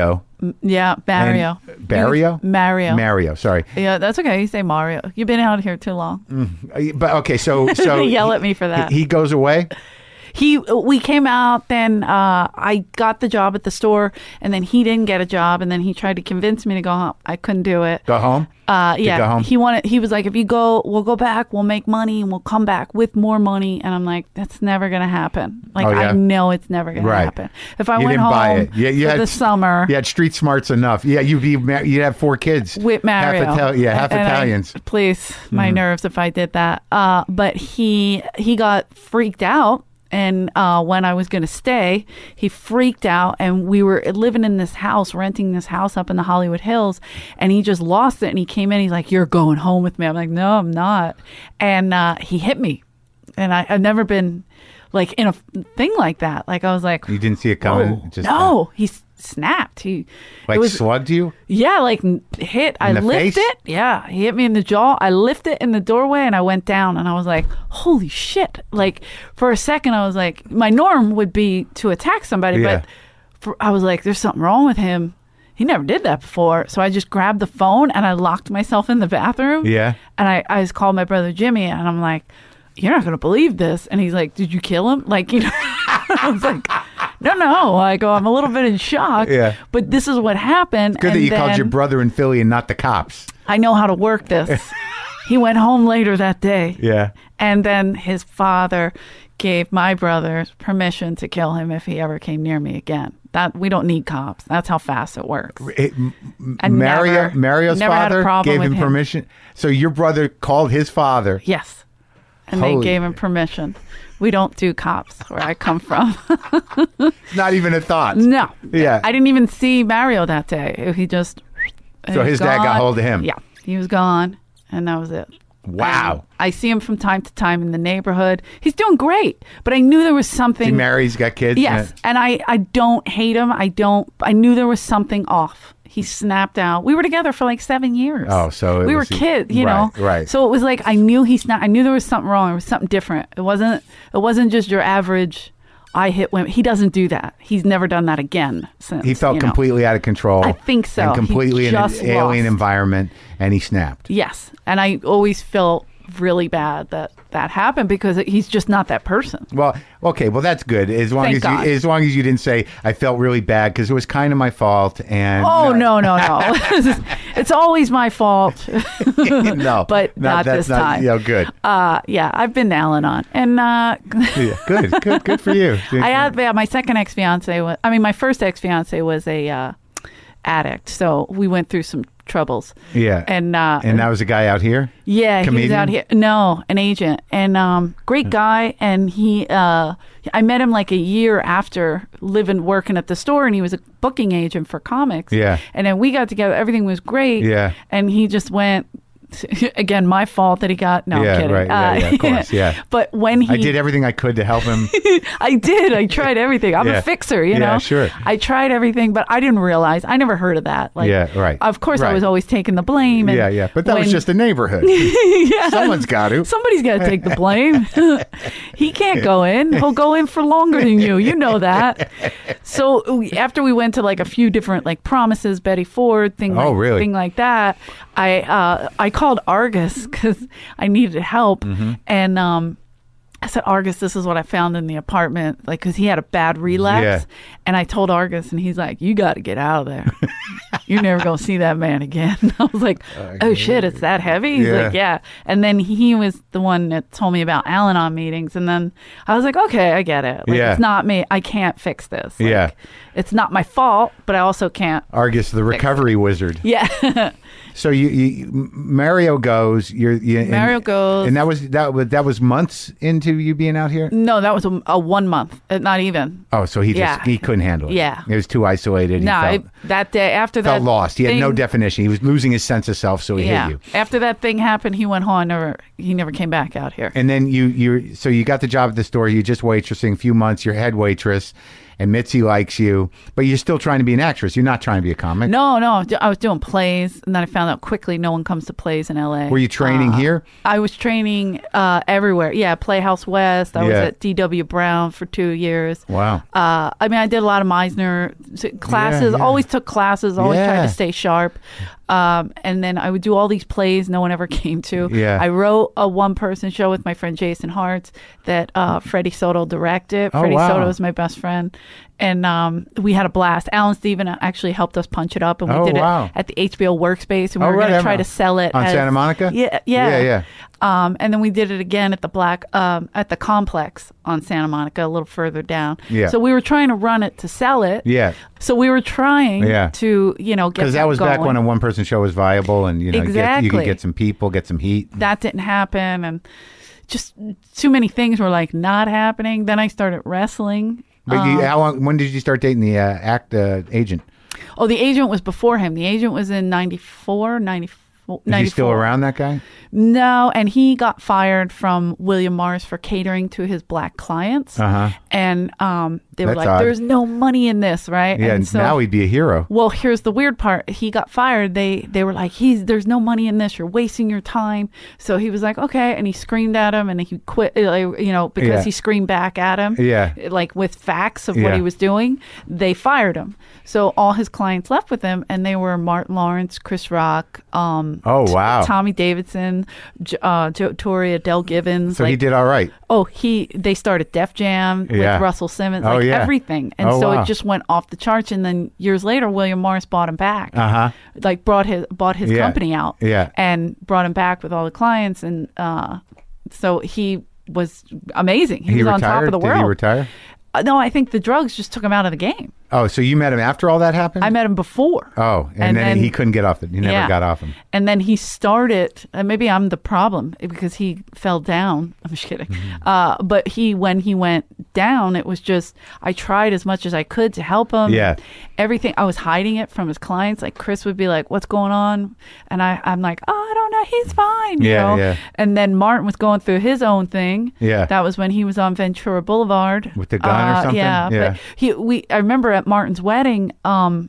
Yeah, Mario. And- Barrio? Mario. Mario, sorry. Yeah, that's okay. You say Mario. You've been out here too long. Uh, But okay, so so They yell he- at me for that. He, he goes away. He, we came out, then uh, I got the job at the store, and then he didn't get a job, and then he tried to convince me to go home. I couldn't do it. Go home. Uh, yeah, go home? he wanted. He was like, "If you go, we'll go back. We'll make money, and we'll come back with more money." And I'm like, "That's never gonna happen. Like, Oh, yeah? I know it's never gonna Right. happen. If I You went didn't home buy it. Yeah, you for had the summer You had street smarts enough. Yeah, you'd be mar- you'd have four kids with Mario, Half Ital- yeah, half And I- Italians. Mm-hmm. please, my nerves if I did that. Uh, but he he got freaked out. And uh, when I was going to stay, he freaked out, and we were living in this house, renting this house up in the Hollywood Hills, and he just lost it. And he came in, he's like, "You're going home with me." I'm like, "No, I'm not." And uh, he hit me, and I, I've never been like in a thing like that. Like I was like, You didn't see it coming. "Whoa." Just no, he s- snapped. He like it was, slugged you. yeah, like n- hit. I In the lift face? it. Yeah, he hit me in the jaw. I lift it in the doorway, and I went down, and I was like, "Holy shit!" Like for a second, I was like, my norm would be to attack somebody, Yeah. but for, I was like, "There's something wrong with him." He never did that before, so I just grabbed the phone and I locked myself in the bathroom. Yeah. and I I just called my brother Jimmy, and I'm like, "You're not gonna believe this," and he's like, "Did you kill him?" Like you know, I was like. No, no. I go, I'm a little bit in shock. Yeah. But this is what happened. Good and that you called then your brother in Philly and not the cops. I know how to work this. He went home later that day. Yeah. And then his father gave my brother permission to kill him if he ever came near me again. That we don't need cops. That's how fast it works. It, m- I Mario, never- Mario's never had a father problem gave with him him. permission. So your brother called his father. Yes. And Holy- they gave him permission. We don't do cops where I come from. Not even a thought. No. Yeah. I didn't even see Mario that day. He just. So he his was dad got gone. hold of him. Yeah. He was gone. And that was it. Wow. Um, I see him from time to time in the neighborhood. He's doing great, but I knew there was something. He married, he's got kids. Yes, Yeah. and I, I don't hate him. I don't. I knew there was something off. He snapped out. We were together for like seven years. Oh, so it we was- were kids, you right, know. right. So it was like I knew he snapped. I knew there was something wrong. There was something different. It wasn't. It wasn't just your average. I hit women. He doesn't do that. He's never done that again since. He felt you know. completely out of control. I think so. And He completely in an just alien lost. environment, and he snapped. Yes, and I always felt really bad that that happened because he's just not that person. Well, okay, well that's good. As long Thank as God. you, as long as you didn't say I felt really bad because it was kind of my fault. And Oh no, no, no! It's always my fault. no, but no, not that's this time. Yeah, good. Uh, yeah, I've been to Al-Anon, and uh, Yeah, good, good, good for you. I had yeah, my second ex fiance was. I mean, my first ex fiance was a uh, addict, so we went through some troubles. Yeah, and uh, and that was a guy out here. Yeah, he was Comedian? out here. No, an agent, and um, great guy. And he, uh, I met him like a year after living working at the store, and he was a booking agent for comics. Yeah. and then we got together. Everything was great. Yeah. and he just went. Again, my fault that he got. No, Yeah, I'm kidding. right, yeah, yeah, of course, yeah. But when he, I did everything I could to help him. I did. I tried everything. I'm Yeah. a fixer, you Yeah, know. sure. I tried everything, but I didn't realize. I never heard of that. Like, Yeah, right, Of course, I right. was always taking the blame. And yeah, yeah, but that was when- just a neighborhood. yeah. Someone's got to. Somebody's got to take the blame. He can't go in. He'll go in for longer than you. You know that. So we- after we went to like a few different like promises, Betty Ford, thing, Oh, like, really? thing like that, I uh, I called Argus because I needed help, Mm-hmm. and um. I said, Argus, this is what I found in the apartment, like, because he had a bad relapse. Yeah. And I told Argus, and he's like, you got to get out of there. You're never going to see that man again. I was like, oh, shit, it's that heavy? He's Yeah. like, yeah. And then he was the one that told me about Al-Anon meetings. And then I was like, okay, I get it. Like, Yeah. it's not me. I can't fix this. Like, Yeah. It's not my fault, but I also can't. Argus, the recovery wizard. Yeah. So you, you Mario goes. You're you, and- Mario goes. and that was that was that was months into you being out here. No, that was a, a one month, uh, not even. Oh, so he just Yeah. he couldn't handle it. Yeah. He was too isolated. He No, felt, it- that day, after that. felt lost. He had no thing- definition. He was losing his sense of self, so he Yeah. hit you. After that thing happened, he went home. Never, he never came back out here. And then you you so you got the job at the store. You just waitressing a few months. You're head waitress, and Mitzi likes you, but you're still trying to be an actress. You're not trying to be a comic. No, no. I was doing plays, and then I found out quickly no one comes to plays in L A. Were you training uh, here? I was training uh, everywhere. Yeah, Playhouse West. I was Yeah. at D W Brown for two years. Wow. Uh, I mean, I did a lot of Meisner classes. Yeah, yeah. Always took classes. Always Yeah. tried to stay sharp. Um, and then I would do all these plays no one ever came to. Yeah. I wrote a one-person show with my friend Jason Hartz that uh, Freddie Soto directed. Oh, Freddie wow. Soto is my best friend. And um, we had a blast. Alan Steven actually helped us punch it up, and we Oh, did wow. it at the H B O Workspace, and we Oh, were right. going to I'm- try to sell it on as- Santa Monica? Yeah, yeah, Yeah, yeah. Um, and then we did it again at the Black um, at the Complex on Santa Monica, a little further down. Yeah. So we were trying to run it to sell it. Yeah. So we were trying Yeah. to, you know, get Because that was going. back when a one-person show was viable, and you know, get, you Exactly. could get some people, get some heat. that didn't happen, and just too many things were like not happening. Then I started wrestling. But you, how long? When did you start dating the uh, act uh, agent? Oh, the agent was before him. The agent was in ninety-four, ninety-four. Is he still around, that guy? No, and he got fired from William Morris for catering to his black clients. Uh-huh. And um, they were That's like, odd. there's no money in this, right? Yeah. And so, now he'd be a hero. well, here's the weird part. He got fired. They they were like, he's there's no money in this. You're wasting your time. So he was like, okay. And he screamed at him, and he quit, uh, you know, because Yeah. he screamed back at him. Yeah. Like with facts of Yeah. what he was doing. They fired him. So all his clients left with him, and they were Martin Lawrence, Chris Rock, um, Oh, wow. Tommy Davidson, J- uh, Joe Torre, Adele Givens. So like, he did all right. Oh, he they started Def Jam Yeah. with Russell Simmons, Oh, like yeah. everything, and Oh, so wow. it just went off the charts. And then years later, William Morris bought him back, Uh huh. like brought his bought his Yeah. company out, Yeah. and brought him back with all the clients, and uh, so he was amazing. He, He was retired. on top of the Did world. he retire? Uh, no, I think the drugs just took him out of the game. Oh, so you met him after all that happened? I met him before. Oh, and, And then, then- he couldn't get off it. He never Yeah. got off him. And then he started, and maybe I'm the problem because he fell down. I'm just kidding. Mm-hmm. Uh, but he, when he went down, it was just, I tried as much as I could to help him. Yeah. Everything, I was hiding it from his clients. Like Chris would be like, what's going on? And I, I'm like, oh, I don't know. He's fine. You Yeah, know? yeah. And then Martin was going through his own thing. Yeah. That was when he was on Ventura Boulevard. With the gun or Uh, something? Yeah. Yeah. But he, we, I remember at Martin's wedding, um,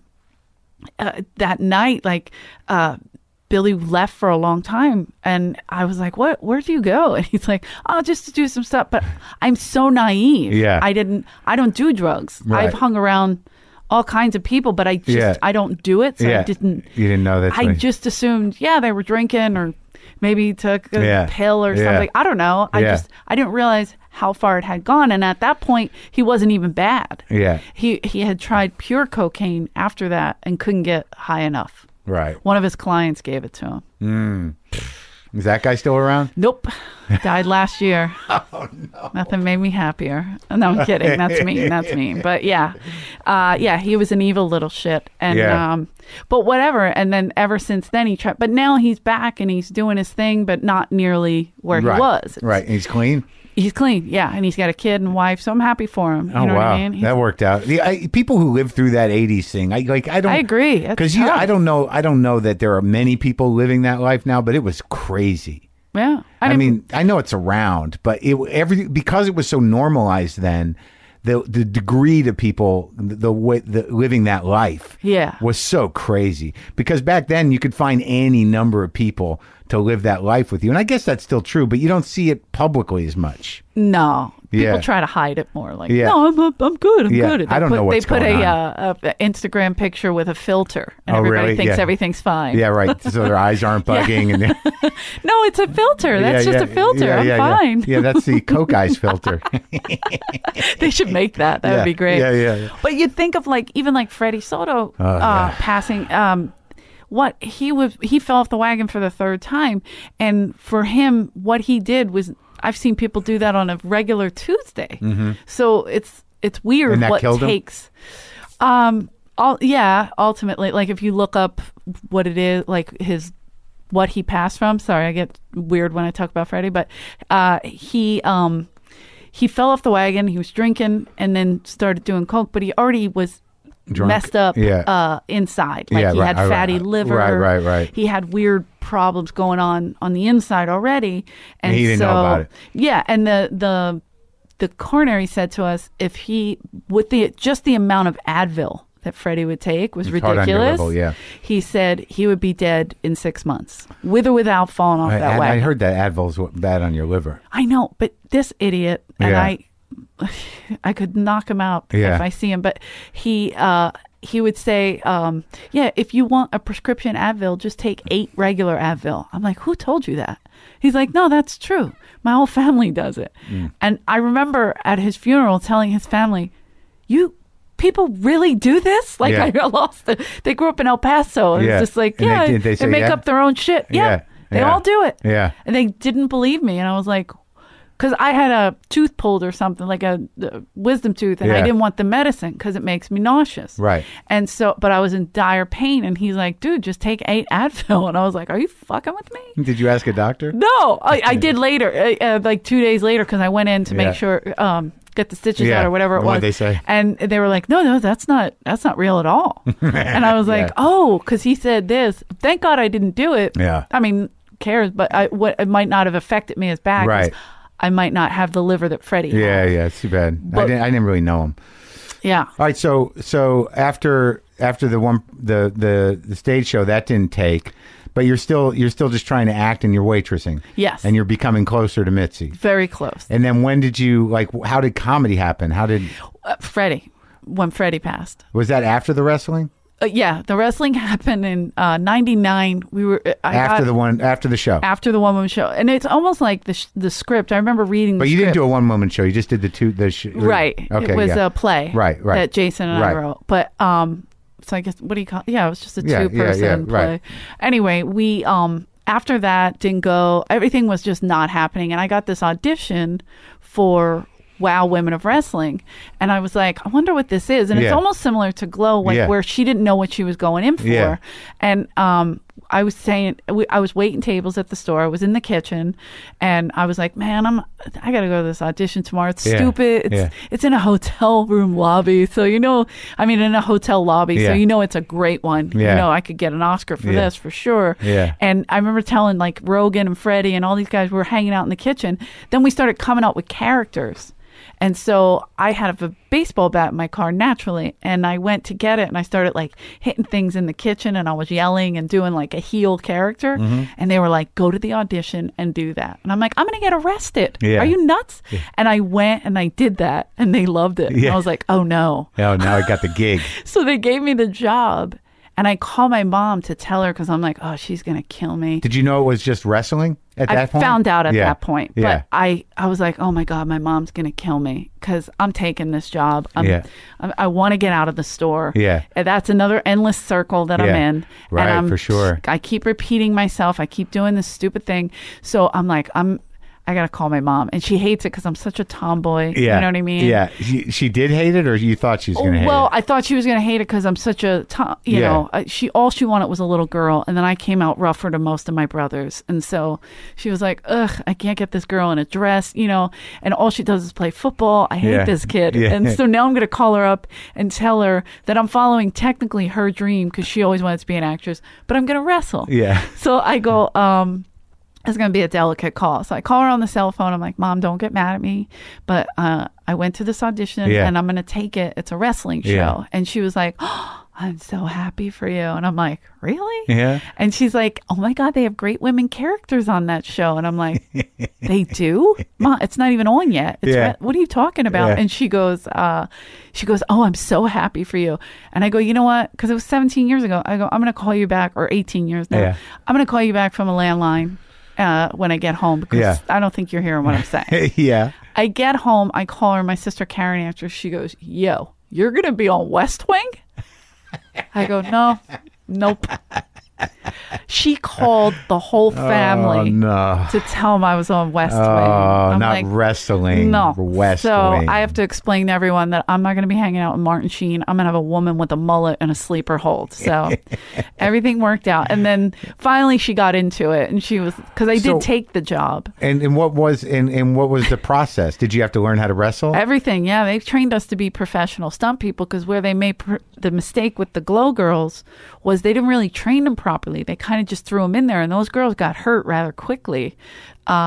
uh, that night, like, uh, Billy left for a long time, and I was like, "What? Where do you go?" And he's like, "Oh, just to do some stuff." But I'm so naive. Yeah. I didn't. I don't do drugs. Right. I've hung around all kinds of people, but I just Yeah. I don't do it. So yeah. I didn't. You didn't know that. I just assumed, yeah, they were drinking or maybe took a Yeah. pill or Yeah. something. I don't know. I Yeah. just I didn't realize how far it had gone. And at that point, he wasn't even bad. Yeah. He he had tried pure cocaine after that and couldn't get high enough. Right. One of his clients gave it to him. Is that guy still around? Nope. Died last year. Oh, no. Nothing made me happier. No, I'm kidding. That's mean. That's mean. But yeah. Uh, yeah, he was an evil little shit. And, Yeah. um, but whatever. And then ever since then, he tried, but now he's back and he's doing his thing, but not nearly where right. he was. It's- Right. And he's clean? He's clean. Yeah. And he's got a kid and wife. So I'm happy for him. You Oh, know wow. what I mean? He's- That worked out. The, I, people who lived through that eighties thing, I like. I don't. I agree. It's Because you, tough. I don't know. I don't know that there are many people living that life now, but it was crazy. yeah. I, didn't- mean, I know it's around, but it every because it was so normalized then. The the degree to people the, the way the living that life Yeah. was so crazy, because back then you could find any number of people to live that life with you, and I guess that's still true, but you don't see it publicly as much. No, people Yeah. try to hide it more. Like, Yeah. no, I'm I'm good. I'm Yeah, good. I don't put, know what's They put going a, on. uh, a Instagram picture with a filter, and Oh, everybody really? thinks Yeah. everything's fine. Yeah, right. So their eyes aren't bugging, and No, it's a filter. That's Yeah, just yeah, a filter. yeah, I'm yeah, yeah. fine. Yeah, that's the Coke eyes filter. They should make that. That Yeah. would be great. Yeah, yeah, yeah. But you'd think of like even like Freddie Soto Oh, uh, yeah. passing. Um, what he was, he fell off the wagon for the third time, and for him, what he did was, I've seen people do that on a regular Tuesday. So it's it's weird Mm-hmm. And that what killed him? takes. Um, all yeah, ultimately, like if you look up what it is, like his what he passed from. Sorry, I get weird when I talk about Freddie, but uh, he um he fell off the wagon. He was drinking and then started doing coke, but he already was Drunk. messed up Yeah. uh, inside. Like Yeah, he right, had right, fatty right. liver. Right, right, right. He had weird problems going on on the inside already, and he didn't so know about it. yeah, and the the the coronary said to us, if he, with the just the amount of Advil that Freddie would take was It's hard on your ridiculous. level, yeah. He said he would be dead in six months, with or without falling off I, that I, wagon. I heard that Advil's bad on your liver. I know, but this idiot, and Yeah. I, I could knock him out Yeah. if I see him. But he, uh, he would say, um, "Yeah, if you want a prescription Advil, just take eight regular Advil." I'm like, "Who told you that?" He's like, "No, that's true. My whole family does it." Mm. And I remember at his funeral telling his family, "You." People really do this? Like, Yeah. I lost it. They grew up in El Paso. And Yeah. It's just like, And they yeah, did- they they, say, make yeah? up their own shit. Yeah. Yeah. They Yeah. all do it. Yeah. And they didn't believe me. And I was like, because I had a tooth pulled or something, like a, a wisdom tooth, and Yeah. I didn't want the medicine because it makes me nauseous. Right. And so, but I was in dire pain. And he's like, dude, just take eight Advil. And I was like, are you fucking with me? Did you ask a doctor? No, I, I did later, uh, uh, like two days later, because I went in to Yeah. make sure, um, get the stitches Yeah. out or whatever it And was. what'd they say? And they were like, no, no, that's not, that's not real at all. And I was like, Yeah. oh, because he said this. Thank God I didn't do it. Yeah. I mean, who cares? But I, what it might not have affected me as bad. 'cause Right. I might not have the liver that Freddie had. Yeah, yeah, it's too bad. I But- didn't. I didn't really know him. Yeah. All right, so so after after the one the the the stage show that didn't take, but you're still you're still just trying to act and you're waitressing. Yes. And you're becoming closer to Mitzi. Very close. And then when did you like? How did comedy happen? How did Uh, Freddie, when Freddie passed. was that after the wrestling? Uh, yeah, the wrestling happened in uh, ninety-nine. We were I after got, the one after the show. after the one woman show, and it's almost like the sh- the script. I remember reading. But the you script. didn't do a one woman show. You just did the two the sh- Right. Okay. It was yeah. a play. Right, right. That Jason and Right. I wrote. But um so I guess what do you call Yeah, it was just a Yeah, two yeah, person yeah, play. right. Anyway, we um after that didn't go everything was just not happening, and I got this audition for Wow Women of Wrestling, and I was like, I wonder what this is. And it's Yeah. almost similar to Glow, like Yeah. where she didn't know what she was going in for. Yeah. And um I was saying, we- I was waiting tables at the store. I was in the kitchen, and I was like, "Man, I'm, I gotta go to this audition tomorrow. It's Yeah. stupid. It's, Yeah. it's in a hotel room lobby, so you know, I mean, in a hotel lobby, Yeah. so you know, it's a great one. Yeah. You know, I could get an Oscar for Yeah. this for sure. Yeah. And I remember telling like Rogan and Freddie and all these guys were hanging out in the kitchen. Then we started coming up with characters. And so I had a baseball bat in my car naturally, and I went to get it, and I started like hitting things in the kitchen, and I was yelling and doing like a heel character. Mm-hmm. And they were like, go to the audition and do that. And I'm like, I'm going to get arrested. Yeah. Are you nuts? And I went and I did that, and they loved it. And Yeah. I was like, oh no. Oh, now I got the gig. So they gave me the job, and I called my mom to tell her because I'm like, oh, she's going to kill me. Did you know it was just wrestling at I that point? found out at Yeah. that point, but Yeah. I, I was like, oh my God, my mom's going to kill me because I'm taking this job. I'm, Yeah. I'm, I want to get out of the store. Yeah. And that's another endless circle that I'm Yeah. in. Right, and I'm, for sure. I keep repeating myself. I keep doing this stupid thing. So I'm like, I'm, I got to call my mom. And she hates it because I'm such a tomboy. Yeah. You know what I mean? Yeah. She, she did hate it, or you thought she was going to hate Well, it? I thought she was going to hate it because I'm such a, tom, you Yeah. know, uh, she all she wanted was a little girl, and then I came out rougher to most of my brothers, and so she was like, "Ugh, I can't get this girl in a dress," you know, and all she does is play football. I hate Yeah. this kid, Yeah. and so now I'm going to call her up and tell her that I'm following technically her dream because she always wanted to be an actress, but I'm going to wrestle. Yeah. So I go, um. It's going to be a delicate call. So I call her on the cell phone. I'm like, Mom, don't get mad at me. But uh, I went to this audition Yeah. and I'm going to take it. It's a wrestling show. Yeah. And she was like, oh, I'm so happy for you. And I'm like, really? Yeah. And she's like, oh my God, they have great women characters on that show. And I'm like, they do? Mom, it's not even on yet. It's Yeah. re- what are you talking about? Yeah. And she goes, uh, she goes, oh, I'm so happy for you. And I go, you know what? Because it was seventeen years ago. I go, I'm going to call you back, or eighteen years now. Yeah. I'm going to call you back from a landline uh, when I get home because Yeah. I don't think you're hearing what I'm saying. Yeah. I get home, I call her, my sister Karen answers. She goes, yo, you're going to be on West Wing? I go, no, nope. She called the whole family Oh, no. to tell them I was on West Wing. Oh, I'm not like, wrestling. no. West so Wing. I have to explain to everyone that I'm not going to be hanging out with Martin Sheen. I'm going to have a woman with a mullet and a sleeper hold. So everything worked out. And then finally she got into it, and she was, because I did So- take the job. And and what was and, and what was the process? Did you have to learn how to wrestle? Everything, yeah. They've trained us to be professional stunt people because where they made pr- the mistake with the Glow girls was they didn't really train them properly. They kind of just threw them in there, and those girls got hurt rather quickly. Um,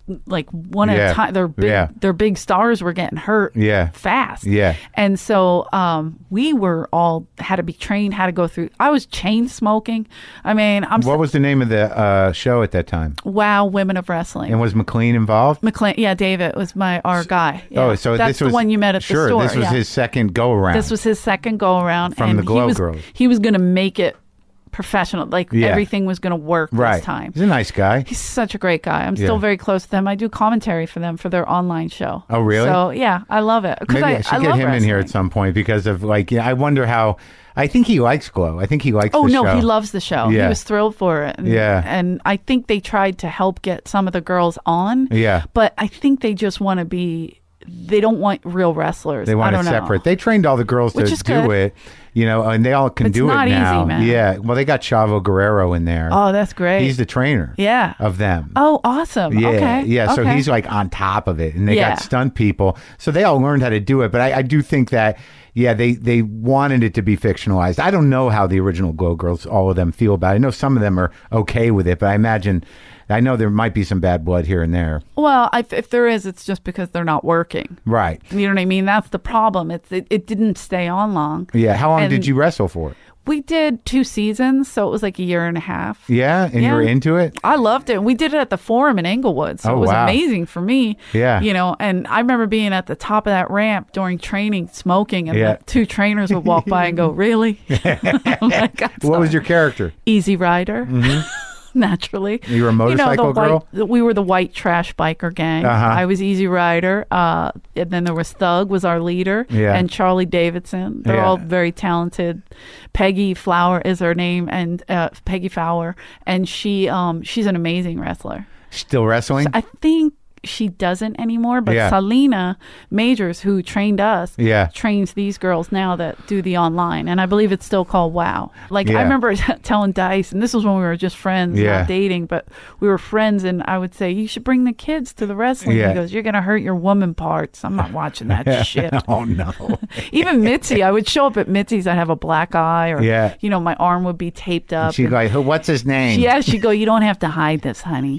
like one at Yeah. a time. Their big, Yeah. their big stars were getting hurt Yeah. fast. Yeah. And so um, we were all had to be trained how to go through. I was chain smoking. I mean, I'm What was the name of the uh, show at that time? wow, Women of Wrestling. And was McLean involved? McLean, yeah, David was my our guy. Yeah. Oh, so that's this was the one you met at sure, the store. this was yeah. his second go around. This was his second go around From and the Glow he was, Girls. He was going to make it professional. Like Yeah. everything was going to work right. this time. He's a nice guy. He's such a great guy. I'm Yeah. still very close to them. I do commentary for them for their online show. Oh, really? So yeah, I love it. 'Cause Maybe I, I, should I get love him in here at wrestling. some point because of like, yeah, I wonder how. I think he likes Glow. I think he likes. Oh the no, show. he loves the show. Yeah. He was thrilled for it. And, Yeah. and I think they tried to help get some of the girls on. Yeah. But I think they just want to be. They don't want real wrestlers. They want I it don't separate. Know. They trained all the girls Which to is do good. it, you know, and they all can It's do not it easy, now. man. Yeah. Well, they got Chavo Guerrero in there. Oh, that's great. He's the trainer. Yeah. Of them. Oh, awesome. Yeah, Okay. yeah. So Okay. he's like on top of it, and they Yeah. got stunt people, so they all learned how to do it. But I, I do think that, yeah, they they wanted it to be fictionalized. I don't know how the original Glow Girls, all of them, feel about it. I know some of them are okay with it, but I imagine, I know there might be some bad blood here and there. Well, if, if there is, it's just because they're not working. Right. You know what I mean? That's the problem. It's it, it didn't stay on long. Yeah. How long And did you wrestle for? We did two seasons, so it was like a year and a half. Yeah, and you Yeah. were into it. I loved it. We did it at the Forum in Inglewood, so Oh, it was wow. amazing for me. Yeah. You know, and I remember being at the top of that ramp during training, smoking, and Yeah. the two trainers would walk by and go, "Really?" I'm like, "I'm What was sorry." your character? Easy Rider? Naturally. You were a motorcycle you know, the girl? White, we were the white trash biker gang. Uh-huh. I was Easy Rider. Uh, and then there was Thug was our leader. Yeah. And Charlie Davidson. They're Yeah. all very talented. Peggy Flower is her name, and uh, Peggy Fowler. And she um she's an amazing wrestler. Still wrestling? I think she doesn't anymore, but Yeah. Salina Majors, who trained us, Yeah. trains these girls now that do the online, and I believe it's still called WOW. Like Yeah. I remember telling Dice, and this was when we were just friends, Yeah. not dating, but we were friends, and I would say you should bring the kids to the wrestling. Yeah. He goes, "You're gonna hurt your woman parts. I'm not watching that shit." Oh no. Even Mitzi, I would show up at Mitzi's. I'd have a black eye, or Yeah. you know, my arm would be taped up. She'd and- go, "Who- what's his name?" yeah, she'd go, "You don't have to hide this, honey."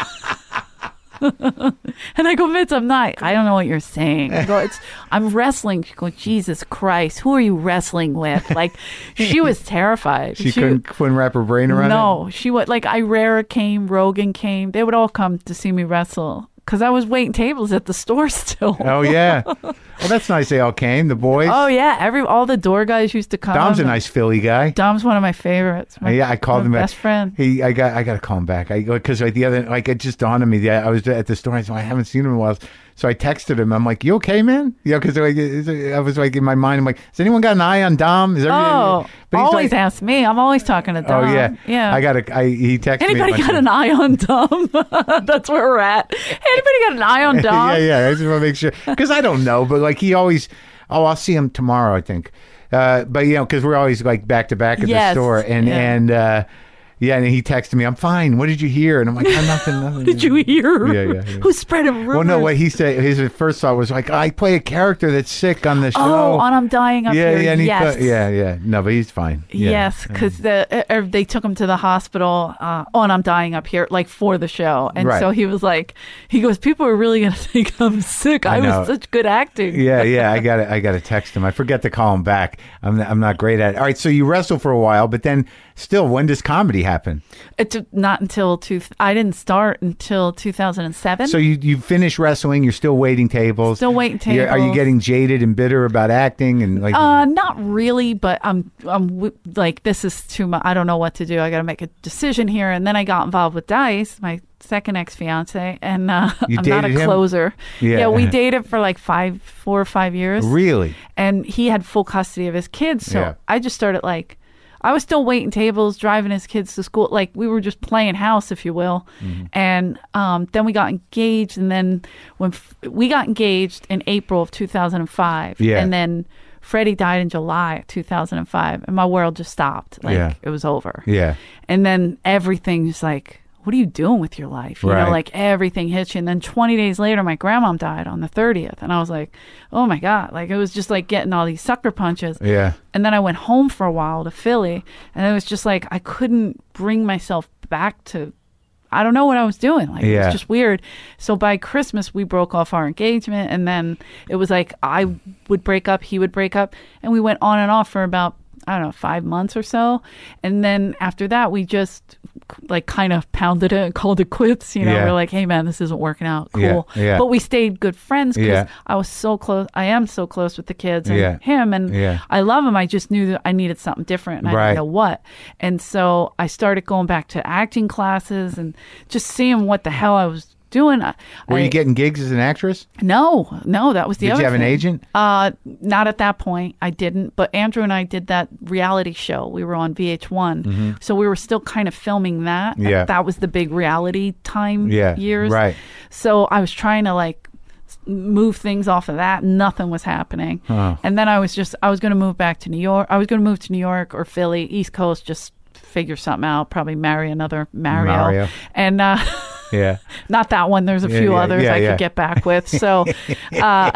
And I go, "Mitz, I'm not. I don't know what you're saying." I go, "It's I'm wrestling." She go, "Jesus Christ, who are you wrestling with?" Like, she was terrified. She, couldn't, couldn't wrap her brain around it? No, she would like Irera came, Rogan came. They would all come to see me wrestle because I was waiting tables at the store still. Oh, yeah. Well, that's nice they all came, the boys. Oh yeah, every all the door guys used to come. Dom's a nice Philly guy. Dom's one of my favorites. My, Yeah, I called my him best back. friend. He, I got, I got to call him back. I because like the other, like it just dawned on me. Yeah, I was at the store. I said, I haven't seen him in a while. So I texted him. I'm like, "You okay, man?" Yeah, because like, is it- I was like in my mind. I'm like, "Has anyone got an eye on Dom?" Is everybody-" Oh, But he's always like, ask me. I'm always talking to Oh Dom. yeah, yeah. I got a. I he texted me. a Anybody bunch got of- an eye on Dom? That's where we're at. Anybody got an eye on Dom? yeah, yeah. I just want to make sure because I don't know, but like he always. Oh, I'll see him tomorrow, I think. Uh, but you know, because we're always like back to back at Yes, the store, and yeah. and uh, yeah, and he texted me, "I'm fine. What did you hear?" And I'm like, "Oh, nothing, nothing." Did you hear? Yeah, yeah, yeah. Who's spreading rumors? Well, no, what he said, his first thought was like, "I play a character that's sick on the show." Oh, on I'm dying up yeah, here. yeah, and he yes. put- yeah, yeah. No, but he's fine. Yeah. Yes, because the uh, they took him to the hospital. Uh, oh, and I'm dying up here, like for the show, and Right. so he was like, he goes, "People are really gonna think I'm sick. I, I know. was such good acting." Yeah, yeah. I got to I got to text him. I forget to call him back. I'm I'm not great at it. All right, so you wrestle for a while, but then still, when does comedy happen? It took not until two. I didn't start until two thousand seven. So you you finish wrestling. You're still waiting tables. Still waiting You're- Are you tables. getting jaded and bitter about acting and like? Uh, not really, but I'm, I'm w- like, this is too much. I don't know what to do. I got to make a decision here. And then I got involved with Dice, my second ex fiance, and uh, You I'm not a dated him? closer. Yeah. we dated for like five, four or five years, Really? and he had full custody of his kids. So Yeah. I just started like, I was still waiting tables, driving his kids to school. Like we were just playing house, if you will. Mm-hmm. And um, then we got engaged. And then when f- we got engaged in April of two thousand five, Yeah. and then Freddie died in July of two thousand five, and my world just stopped. Like Yeah. it was over. Yeah. And then everything's like, what are you doing with your life? You Right. know, like everything hits you. And then twenty days later, my grandma died on the thirtieth. And I was like, oh my God. Like it was just like getting all these sucker punches. Yeah. And then I went home for a while to Philly. And it was just like, I couldn't bring myself back to I don't know what I was doing. Like, it Yeah. was just weird. So by Christmas, we broke off our engagement. And then it was like I would break up, he would break up. And we went on and off for about, I don't know, five months or so. And then after that, we just like kind of pounded it and called it quits. You know, Yeah. we're like, hey, man, this isn't working out. Yeah, Cool. yeah. But we stayed good friends because Yeah. I was so close. I am so close with the kids and Yeah. him. And Yeah. I love him. I just knew that I needed something different. And I Right. didn't know what. And so I started going back to acting classes and just seeing what the hell I was doing. I, Were I, you getting gigs as an actress? No, no, that was the Did other you have an thing. agent? Uh, not at that point. I didn't. But Andrew and I did that reality show. We were on V H one. So we were still kind of filming that. Mm-hmm. Yeah. That was the big reality time Yeah, years. right. So I was trying to like s- move things off of that. Nothing was happening. Oh. And then I was just, I was going to move back to New York. I was going to move to New York or Philly, East Coast, just figure something out, probably marry another Mario. Mario. And, uh, Yeah. not that one. There's a Yeah, few yeah, others yeah, I yeah. could get back with. So uh,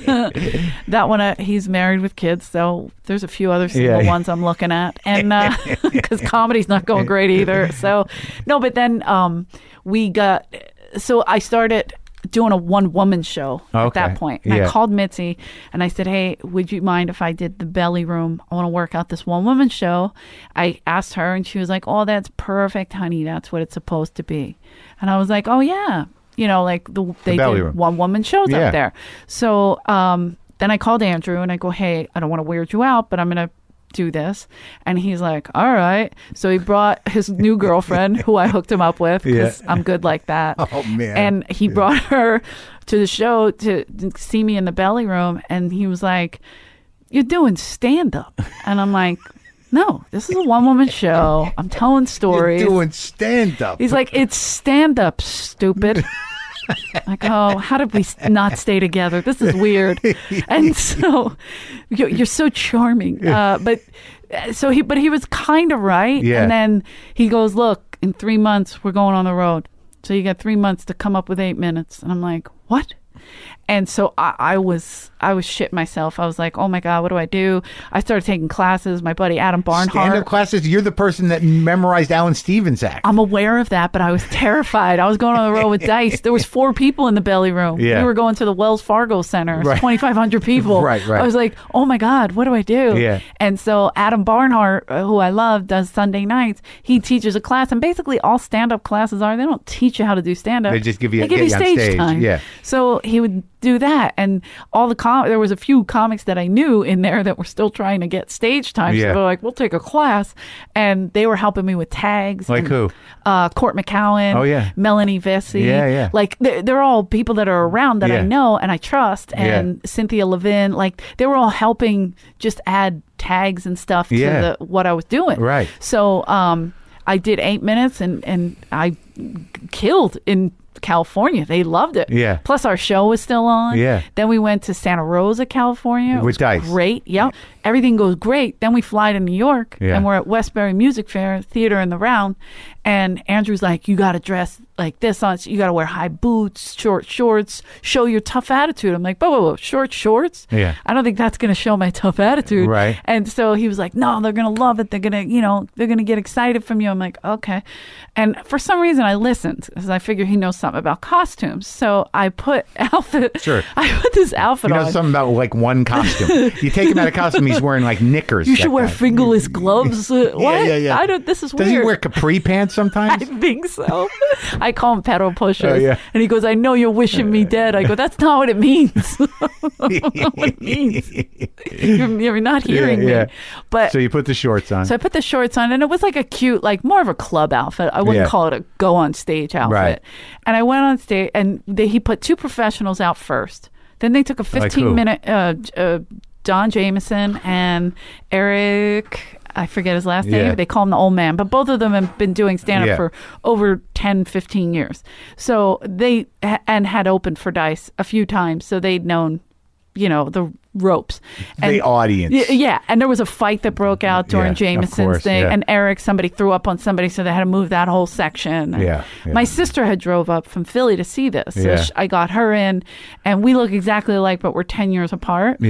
that one, uh, he's married with kids. So there's a few other single Yeah. ones I'm looking at, and because comedy's not going great either. So no, but then um, we got. So I started doing a one woman show at Okay. that point. And Yeah. I called Mitzi and I said, hey, would you mind if I did the belly room? I want to work out this one woman show. I asked her and she was like, oh, that's perfect, honey. That's what it's supposed to be. And I was like, oh, yeah. You know, like the, they belly did room. one woman shows Yeah. up there. So um, then I called Andrew and I go, hey, I don't want to weird you out, but I'm going to do this. And he's like, all right. So he brought his new girlfriend who I hooked him up with because Yeah. I'm good like that. Oh, man. And he brought her to the show to see me in the belly room. And he was like, you're doing stand up. And I'm like, no, this is a one woman show. I'm telling stories. You're doing stand up. He's like, it's stand up, stupid. Like, oh, how did we s- not stay together? This is weird. And so you're, you're so charming. Uh, but so he, but he was kind of right. Yeah. And then he goes, look, in three months, we're going on the road. So you got three months to come up with eight minutes. And I'm like, what? And so I, I was I was shit myself. I was like, oh my God, what do I do? I started taking classes. My buddy Adam Barnhart. Stand-up classes? You're the person that memorized Alan Stevens' act. I'm aware of that, but I was terrified. I was going on the road with Dice. There was four people in the belly room. Yeah. We were going to the Wells Fargo Center. It's Right. twenty-five hundred people. Right, right. I was like, oh my God, what do I do? Yeah. And so Adam Barnhart, uh, who I love, does Sunday nights. He teaches a class, and basically all stand-up classes are, they don't teach you how to do stand-up. They just give you- they give get you you on stage, stage. time. Yeah. So he would do that, and all the com- there was a few comics that I knew in there that were still trying to get stage time. Yeah. So they're like, we'll take a class, and they were helping me with tags. Like and, who? Uh, Court McCowan. Oh, yeah. Melanie Vesey. Yeah, yeah. Like they're, they're all people that are around that Yeah. I know and I trust, and Cynthia Levin. Like they were all helping just add tags and stuff to Yeah. the what I was doing. Right. So um, I did eight minutes, and and I killed in California. They loved it. Yeah. Plus our show was still on. Yeah. Then we went to Santa Rosa, California. It With was Dice. Great. Yep. Everything goes great. Then we fly to New York, Yeah. and we're at Westbury Music Fair Theater in the Round. And Andrew's like, you got to dress like this on. You got to wear high boots, short shorts, show your tough attitude. I'm like, whoa, whoa, whoa, short shorts? Yeah. I don't think that's going to show my tough attitude. Right. And so he was like, no, they're going to love it. They're going to, you know, they're going to get excited from you. I'm like, okay. And for some reason I listened because I figured he knows something about costumes. So I put outfit. Sure. I put this outfit You know on. something about like one costume. You take him out of costume, he's wearing like knickers. You that should wear guy. fingerless gloves. Uh, what? yeah, yeah. I don't. This is Does weird. he wear capri pants I sometimes? think so. I call him pedal pushers. Oh, yeah. And he goes, I know you're wishing me dead. I go, that's not what it means. That's not what it means. You're, you're not hearing Yeah, yeah. me. But So you put the shorts on. so I put the shorts on, and it was like a cute, like more of a club outfit. I wouldn't Yeah. call it a go on stage outfit. Right. And I went on stage, and they, he put two professionals out first. Then they took a Like who? fifteen minute, uh, uh, Don Jameson and Eric, I forget his last name. Yeah. They call him the old man, but both of them have been doing stand up Yeah. for over ten, fifteen years. So they, and had opened for Dice a few times. So they'd known, you know, the ropes. the audience. Y- Yeah, and there was a fight that broke out during Yeah, of Jameson's course, thing, yeah. and Eric, somebody threw up on somebody, so they had to move that whole section. And Yeah, yeah. My sister had drove up from Philly to see this, so Yeah. sh- I got her in, and we look exactly alike, but we're ten years apart. Yeah.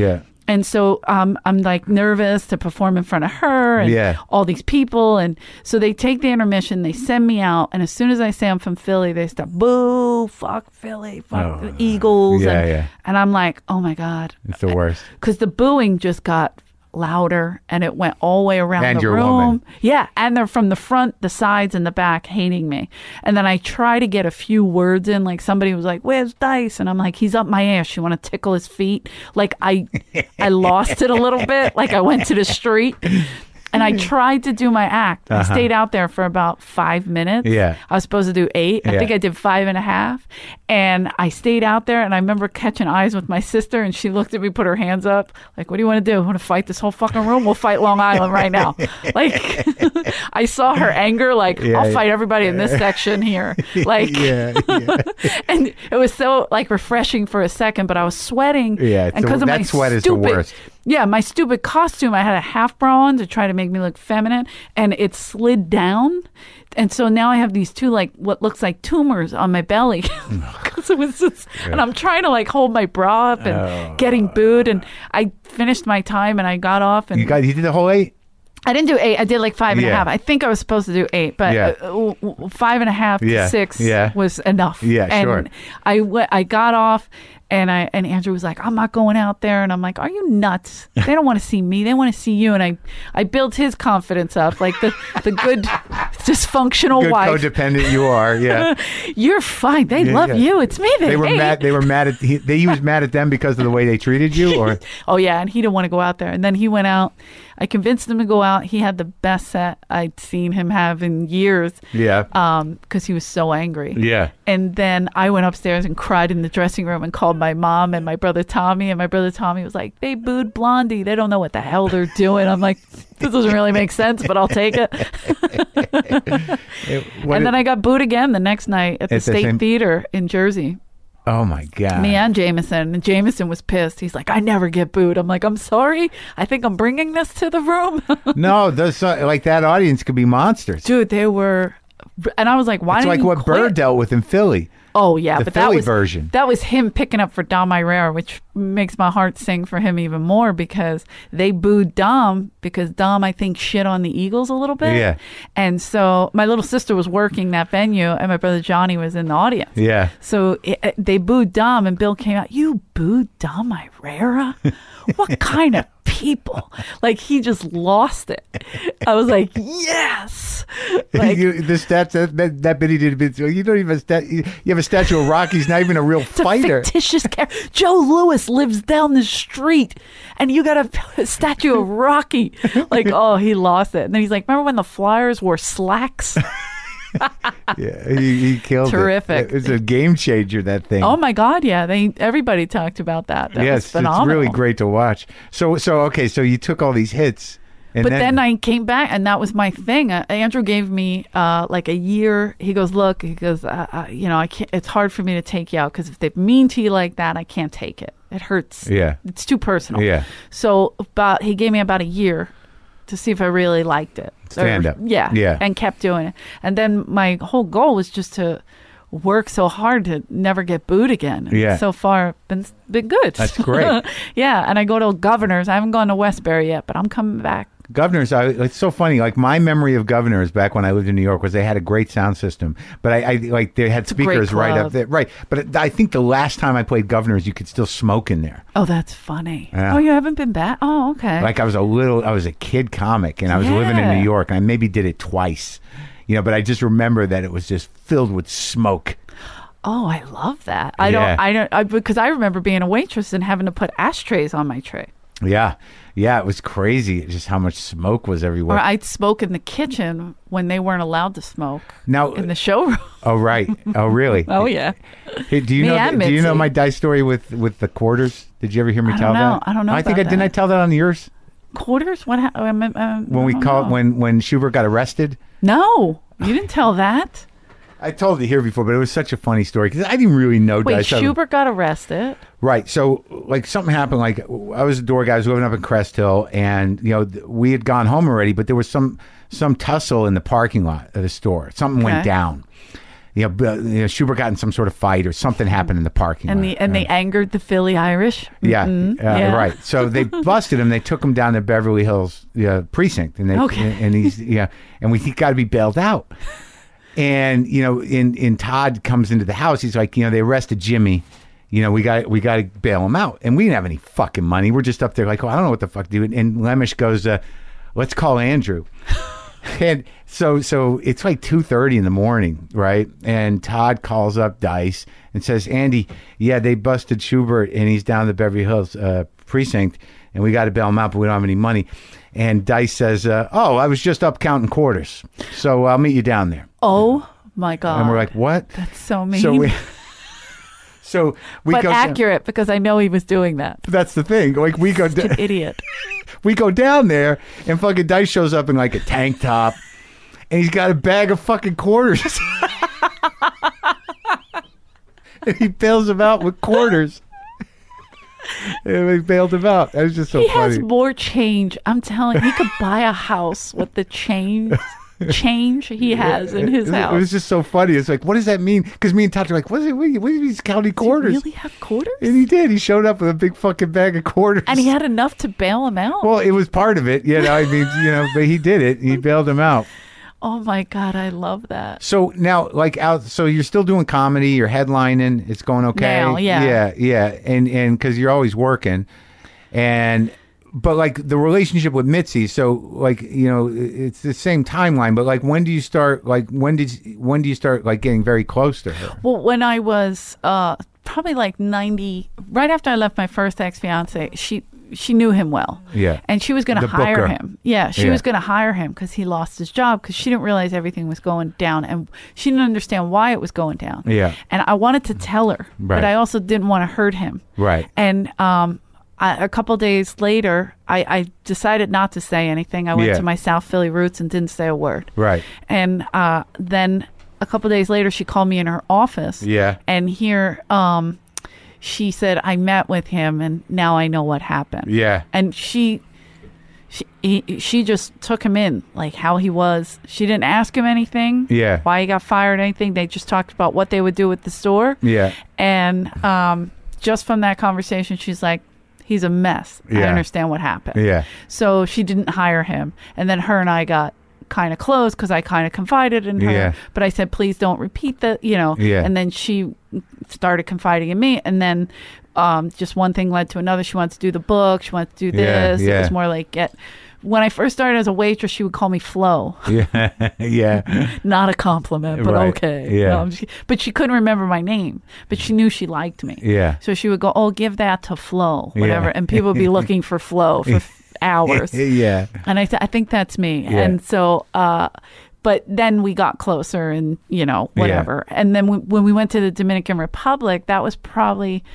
And so um, I'm like nervous to perform in front of her and Yeah. all these people. And so they take the intermission, they send me out. And as soon as I say I'm from Philly, they start, boo, fuck Philly, fuck Oh. the Eagles. Yeah, and, yeah. and I'm like, oh my God. It's the worst. Because the booing just got louder and it went all the way around And the you're a room. woman. Yeah, and they're from the front, the sides, and the back hating me. And then I try to get a few words in, like somebody was like, "Where's Dice?" And I'm like, "He's up my ass. You want to tickle his feet?" Like I, I lost it a little bit. Like I went to the street. And I tried to do my act. I Uh-huh. stayed out there for about five minutes. Yeah. I was supposed to do eight. I Yeah. think I did five and a half. And I stayed out there, and I remember catching eyes with my sister, and she looked at me, put her hands up, like, "What do you want to do? Want to fight this whole fucking room? We'll fight Long Island right now." Like, I saw her anger, like, Yeah, I'll yeah. fight everybody in this section here. Like, yeah, yeah. and it was so, like, refreshing for a second, but I was sweating. Yeah, it's and the- because of that my sweat is the stupid, worst. Yeah, my stupid costume, I had a half bra on to try to make me look feminine, and it slid down. And so now I have these two, like, what looks like tumors on my belly. Because it was just, and I'm trying to, like, hold my bra up and Oh. getting booed. And I finished my time and I got off. And You got you did the whole eight? I didn't do eight. I did like five and a Yeah. half. I think I was supposed to do eight, but Yeah. uh, w- w- five and a half to Yeah. six Yeah. was enough. Yeah, and sure. I, w- I got off, and I and Andrew was like, "I'm not going out there," and I'm like, "Are you nuts? They don't want to see me. They want to see you." And I I built his confidence up, like the the good dysfunctional Good wife. codependent you are. Yeah. You're fine. They Yeah, love yeah. you. It's me. They, They were hate. mad. They were mad at. He, they he was mad at them because of the way they treated you, or Oh yeah, and he didn't want to go out there. And then he went out. I convinced him to go out. He had the best set I'd seen him have in years. yeah, Um, because he was so angry. yeah. And then I went upstairs and cried in the dressing room and called my mom and my brother Tommy. And my brother Tommy was like, "They booed Blondie. They don't know what the hell they're doing." I'm like, "This doesn't really make sense, but I'll take it." It- what And then it- I got booed again the next night at the At the State same- Theater in Jersey. oh my god. Me and Jameson. And Jameson was pissed. He's like, "I never get booed." I'm like, "I'm sorry. I think I'm bringing this to the room." No, those uh, like that audience could be monsters. Dude, they were. And I was like, "Why It's didn't like you what quit?" Burr dealt with in Philly. Oh yeah, The but Philly that was version. That was him picking up for Dom Irera, which makes my heart sing for him even more because they booed Dom because Dom, I think, shit on the Eagles a little bit. Yeah. And so my little sister was working that venue, and my brother Johnny was in the audience. Yeah. So it, it- they booed Dom, and Bill came out. "You booed Dom Irera? What kind of people?" Like he just lost it. I was like, yes. Like, you, the stats that, that that bit he did. You don't even stat, you have a statue of Rocky. He's not even a real It's a fighter. fictitious character. Joe Lewis lives down the street, and you got a, a statue of Rocky. Like, oh, he lost it. And then he's like, "Remember when the Flyers wore slacks?" Yeah, he, he killed Terrific. it. It's a game changer. That thing. Oh my God, yeah. They everybody talked about that. That yes, was it's phenomenal. really great to watch. So so okay, so you took all these hits, and But then, I came back, and that was my thing. Uh, Andrew gave me uh, like a year. He goes, "Look," he goes, uh, uh, "You know, I can't. It's hard for me to take you out because if they mean to you like that, I can't take it. It hurts. Yeah. It's too personal." Yeah. So about he gave me about a year to see if I really liked it. Stand Or- up. Yeah. Yeah. And kept doing it. And then my whole goal was just to work so hard to never get booed again. And Yeah. so far, been been good. That's great. Yeah. And I go to Governors. I haven't gone to Westbury yet, but I'm coming back. Governors, I, it's so funny. Like my memory of Governors back when I lived in New York was they had a great sound system, but I, I like they had a great speakers right club. up there, right. But I think the last time I played Governors, you could still smoke in there. Oh, that's funny. Yeah. Oh, you haven't been back? Oh, okay. Like I was a little, I was a kid comic, and I was living in Yeah. New York, and I maybe did it twice, you know. But I just remember that it was just filled with smoke. Oh, I love that. I Yeah. don't. I don't. I, because I remember being a waitress and having to put ashtrays on my tray. Yeah, yeah, it was crazy just how much smoke was everywhere. Or I'd smoke in the kitchen when they weren't allowed to smoke now, in the showroom. oh right, oh really? Oh yeah. Hey, do you Me know? and Do you know Mitzi. my dice story with with the quarters? Did you ever hear me I tell don't know. that? I don't know I think I about didn't. I that. tell that on yours Quarters? What? Ha- um, um, when we I don't called know. when when Schubert got arrested. No, you didn't tell that. I told it here before, but it was such a funny story because I didn't really know Wait, dice. I- Schubert got arrested. Right. So, like, something happened. Like, I was a door guy. I was living up in Crest Hill, and you know, th- we had gone home already, but there was some some tussle in the parking lot of the store. Something went Okay. down, you know, b- you know, Schubert got in some sort of fight or something happened in the parking And lot. the and Uh, they angered the Philly Irish. Yeah, Mhm. uh, Yeah. right. So they busted him. They took him down to Beverly Hills uh, precinct, and they Okay. and he's yeah, and we he got to be bailed out. And you know, in in Todd comes into the house. He's like, you know, they arrested Jimmy. You know, we got we got to bail him out, and we didn't have any fucking money. We're just up there like, oh, I don't know what the fuck to do. And Lemish goes, uh, let's call Andrew. And so so it's like two thirty in the morning, right? And Todd calls up Dice and says, Andy, yeah, they busted Schubert and he's down the Beverly Hills uh, precinct and we got to bail him out, but we don't have any money. And Dice says, uh, oh, I was just up counting quarters, so I'll meet you down there. Oh my God. And we're like, what? that's so mean. So we, so we but go accurate because I know he was doing that. That's the thing. Like we go, Such an idiot. we go down there, and fucking Dice shows up in like a tank top, and he's got a bag of fucking quarters. And he bails him out with quarters. And we bailed him out. That was just so He funny. has more change. I'm telling you, he could buy a house with the change change he has in his it, house. It was just so funny. It's like, what does that mean? Because me and Todd are like, what is it? What are, what are these county quarters? Does he really have quarters? And he did. He showed up with a big fucking bag of quarters. And he had enough to bail him out? Well, it was part of it, you know. I mean, you know, but he did it. He bailed him out. Oh my God, I love that. So now, like out, so you're still doing comedy. You're headlining. It's going okay. Now, yeah. yeah, yeah, and and because you're always working, and but like the relationship with Mitzi. So like you know, it's the same timeline. But like, when do you start? Like when did when do you start like getting very close to her? Well, when I was uh, probably like ninety, right after I left my first ex-fiance, she she knew him well. Yeah. And she was going to The hire booker. him. Yeah, she Yeah. was going to hire him because he lost his job because she didn't realize everything was going down and she didn't understand why it was going down. Yeah. And I wanted to tell her, Right. but I also didn't want to hurt him. Right. And um, I, a couple days later, I, I decided not to say anything. I went Yeah. to my South Philly roots and didn't say a word. Right. And uh, then a couple days later, she called me in her office. Yeah. And here, um, she said, I met with him and now I know what happened. Yeah. And she, she, he, she just took him in, like how he was. She didn't ask him anything. Yeah. Why he got fired, anything. They just talked about what they would do with the store. Yeah. And um, just from that conversation, she's like, he's a mess. I Yeah. understand what happened. Yeah. So she didn't hire him. And then her and I got kind of close because I kind of confided in her. Yeah. But I said, please don't repeat that, you know. Yeah. And then she started confiding in me. And then um, just one thing led to another. She wanted to do the book. She wanted to do Yeah, this. yeah. It was more like, get. When I first started as a waitress, she would call me Flo. Yeah. Yeah. Not a compliment, but Right. okay. Yeah. No, I'm just- but she couldn't remember my name. But she knew she liked me. Yeah. So she would go, oh, give that to Flo, whatever. Yeah. And people would be looking for Flo for f- hours. Yeah. And I, th- I think that's me. Yeah. And so, uh, but then we got closer and, you know, whatever. And then we, when we went to the Dominican Republic, that was probably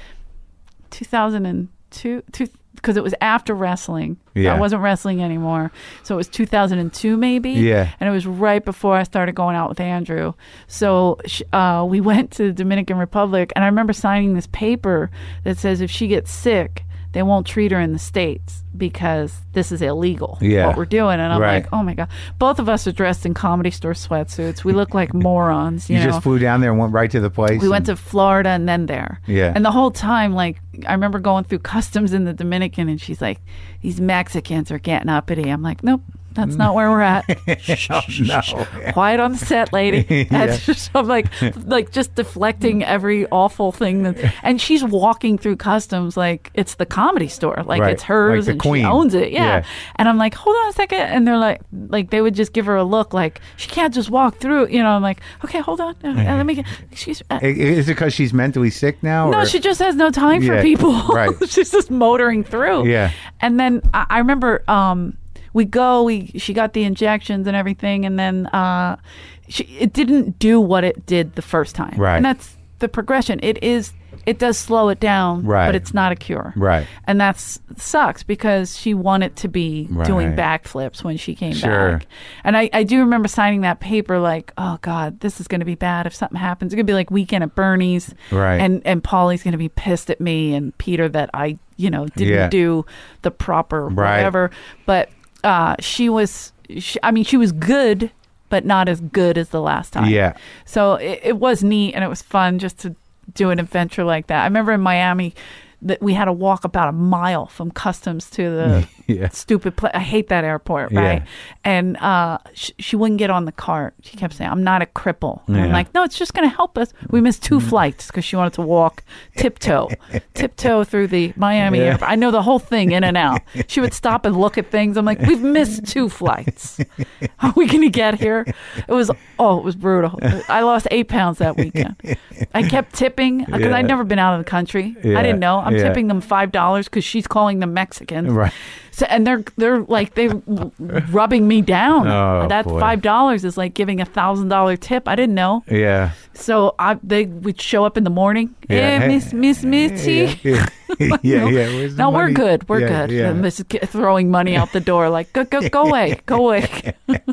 two thousand two, because it was after wrestling. Yeah. I wasn't wrestling anymore. So it was two thousand two maybe. Yeah. And it was right before I started going out with Andrew. So sh- uh, we went to the Dominican Republic, and I remember signing this paper that says if she gets sick, they won't treat her in the States because this is illegal, Yeah. what we're doing. And I'm Right. like, oh my God. Both of us are dressed in Comedy Store sweatsuits. We look like morons, you, You know. just flew down there and went right to the place. We went and- to Florida and then there. Yeah. And the whole time, like, I remember going through customs in the Dominican, and she's like, these Mexicans are getting uppity. I'm like, nope, that's not where we're at. Oh, no. Quiet on the set, lady. That's just, I'm like, like just deflecting every awful thing. That, and she's walking through customs like it's the Comedy Store, like Right. it's hers Like the and queen. she owns it. Yeah. Yeah. And I'm like, hold on a second. And they're like, like they would just give her a look, like she can't just walk through. You know, I'm like, okay, hold on, uh, let me get. Excuse me. Uh, I- Is it because she's mentally sick now? no, or- she just has no time for Yeah, people. right. She's just motoring through. Yeah. And then I, I remember um, we go. We she got the injections and everything, and then uh, she, it didn't do what it did the first time. Right. And that's the progression. It is. It does slow it down, Right. but it's not a cure. Right. And that's sucks because she wanted to be doing Right. backflips when she came Sure. back. And I, I do remember signing that paper like, oh God, this is going to be bad if something happens. It's going to be like Weekend at Bernie's. Right. And and Paulie's going to be pissed at me and Peter that I, you know, didn't Yeah. do the proper Right. whatever. But uh, she was, she, I mean, she was good but not as good as the last time. Yeah. So it, it was neat and it was fun just to do an adventure like that. I remember in Miami that we had to walk about a mile from customs to the Yeah. stupid place. I hate that airport, right? Yeah. And uh, sh- she wouldn't get on the cart. She kept saying, I'm not a cripple. And I'm Yeah. like, no, it's just going to help us. We missed two flights because she wanted to walk tiptoe, tiptoe through the Miami Yeah. airport. I know the whole thing in and out. She would stop and look at things. I'm like, we've missed two flights. Are we going to get here? It was, oh, it was brutal. I lost eight pounds that weekend. I kept tipping because Yeah. I'd never been out of the country. Yeah. I didn't know. I'm Yeah. tipping them five dollars because she's calling them Mexicans. Right. So, and they're they're like they rubbing me down. Oh, that boy. five dollars is like giving a thousand dollar tip. I didn't know. Yeah. So I they would show up in the morning. Yeah. Hey, Miss Miss Mitzi. Yeah. Yeah. yeah, yeah. Where's the No, we're money? good. We're Yeah, good. yeah. And Miss throwing money out the door like go go go away, go away.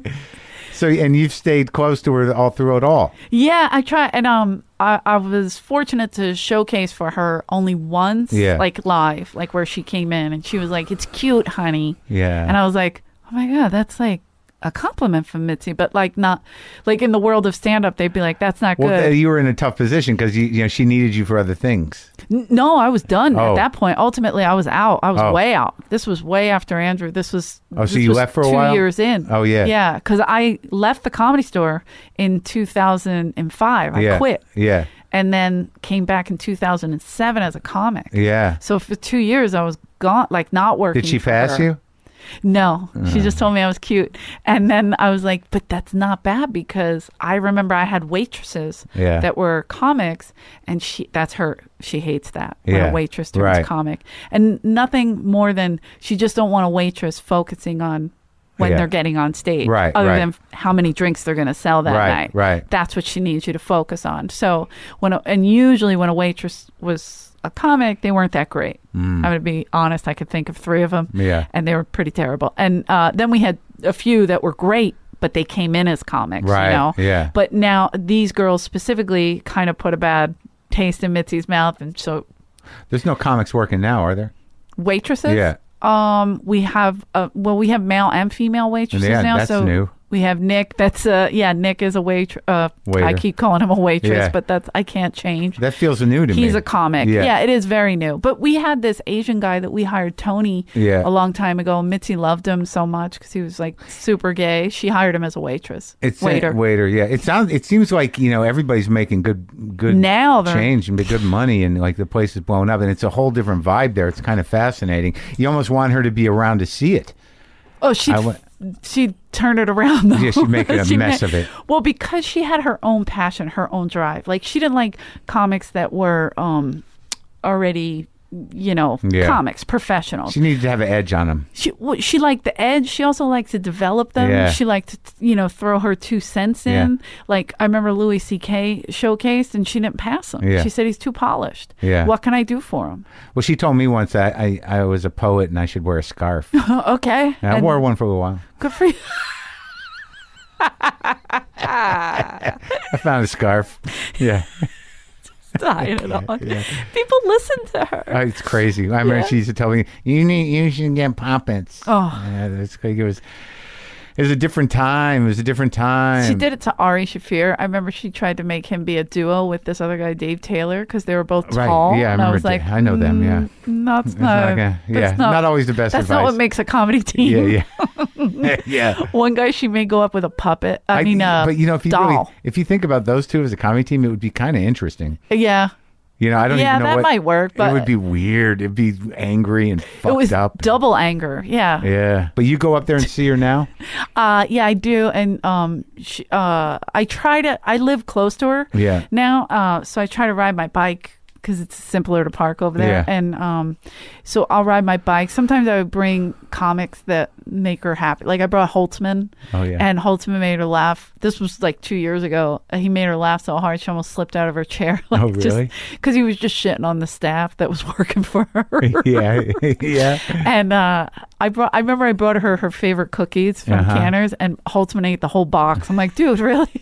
So, and you've stayed close to her all through it all. Yeah, I try, and um, I, I was fortunate to showcase for her only once, Yeah. like live, like where she came in, and she was like, "It's cute, honey," Yeah. and I was like, "Oh my god, that's like a compliment from Mitzi," but like not, like in the world of stand up, they'd be like, "That's not well, good." th- you were in a tough position because you, you know, she needed you for other things. N- no, I was done Oh. at that point. Ultimately, I was out. I was Oh. way out. This was way after Andrew. This was Oh, so this you was left for a two while? years in. Oh, yeah. yeah, because I left the Comedy Store in two thousand five. I yeah. quit. Yeah. And then came back in two thousand seven as a comic. Yeah. So for two years, I was gone, like not working. Did she for pass her. you? No, she just told me I was cute. And then I was like, but that's not bad because I remember I had waitresses Yeah. that were comics, and she that's her. She hates that when Yeah, a waitress turns right. comic. And nothing more than she just don't want a waitress focusing on when Yeah. they're getting on stage, Right, other right. than how many drinks they're going to sell that Right, night. right. That's what she needs you to focus on. So when a, and usually when a waitress was a comic, they weren't that great. I'm going to be honest. I could think of three of them, Mm. Yeah. and they were pretty terrible. And uh, then we had a few that were great, but they came in as comics, Right, you know. yeah. But now these girls specifically kind of put a bad taste in Mitzi's mouth, and so There's no comics working now, are there? waitresses. Yeah. Um, we have uh, well, we have male and female waitresses Yeah, now. that's so new. we have Nick. That's uh, yeah, Nick is a wait. Uh, Waiter. I keep calling him a waitress, Yeah. but that's I can't change. That feels new to me. He's a comic. Yeah. Yeah. It is very new. But we had this Asian guy that we hired, Tony, Yeah. a long time ago. Mitzi loved him so much because he was like super gay. She hired him as a waitress. It's waiter. waiter, yeah. It sounds. It seems like you know everybody's making good, good Now they're- change and good money, and like the place is blown up, and it's a whole different vibe there. It's kind of fascinating. You almost want her to be around to see it. Oh, she I went- she turned it around though. Yeah, she'd make it a She mess ma- of it. Well, because she had her own passion, her own drive. Like she didn't like comics that were um already, you know, Yeah. comics, professionals. She needed to have an edge on them. She well, she liked the edge. She also liked to develop them. Yeah. She liked to, you know, throw her two cents in. Like I remember Louis C K showcased, and she didn't pass him. Yeah. She said he's too polished. Yeah. What can I do for him? Well, she told me once that I, I was a poet and I should wear a scarf. Okay. And I And wore one for a while. good for you. I found a scarf. Yeah, Tying it on. People listen to her. Oh, it's crazy. I remember Yeah. she used to tell me, "You need, you should get poppets." Oh. yeah, it's like it was. It was a different time. It was a different time. She did it to Ari Shafir. I remember she tried to make him be a duo with this other guy, Dave Taylor, because they were both Right. tall. Yeah, I and I remember was like, Da- I know them, yeah. "Mm, That's It's not, like a- yeah, that's not always the best That's not advice. what makes a comedy team. Yeah, yeah, yeah. One guy she may go up with a puppet. I, I- mean, uh, but you know, if you doll. really, if you think about those two as a comedy team, it would be kind of interesting. yeah, You know, I don't Yeah, even know that what might work, it but- would be weird. It'd be angry and fucked it was up. double anger. Yeah, Yeah, but you go up there and see her now. uh, yeah, I do, and um, she, uh, I try to. I live close to her. Yeah. Now, uh, so I try to ride my bike because it's simpler to park over there, Yeah. and um, so I'll ride my bike. Sometimes I would bring comics that make her happy. Like I brought Holtzman. Oh, yeah. And Holtzman made her laugh. This was like two years ago. He made her laugh so hard she almost slipped out of her chair. Like Oh, really? Because he was just shitting on the staff that was working for her. yeah, yeah. And uh, I brought. I remember I brought her her favorite cookies from Uh-huh. Canner's, and Holtzman ate the whole box. I'm like, dude, really?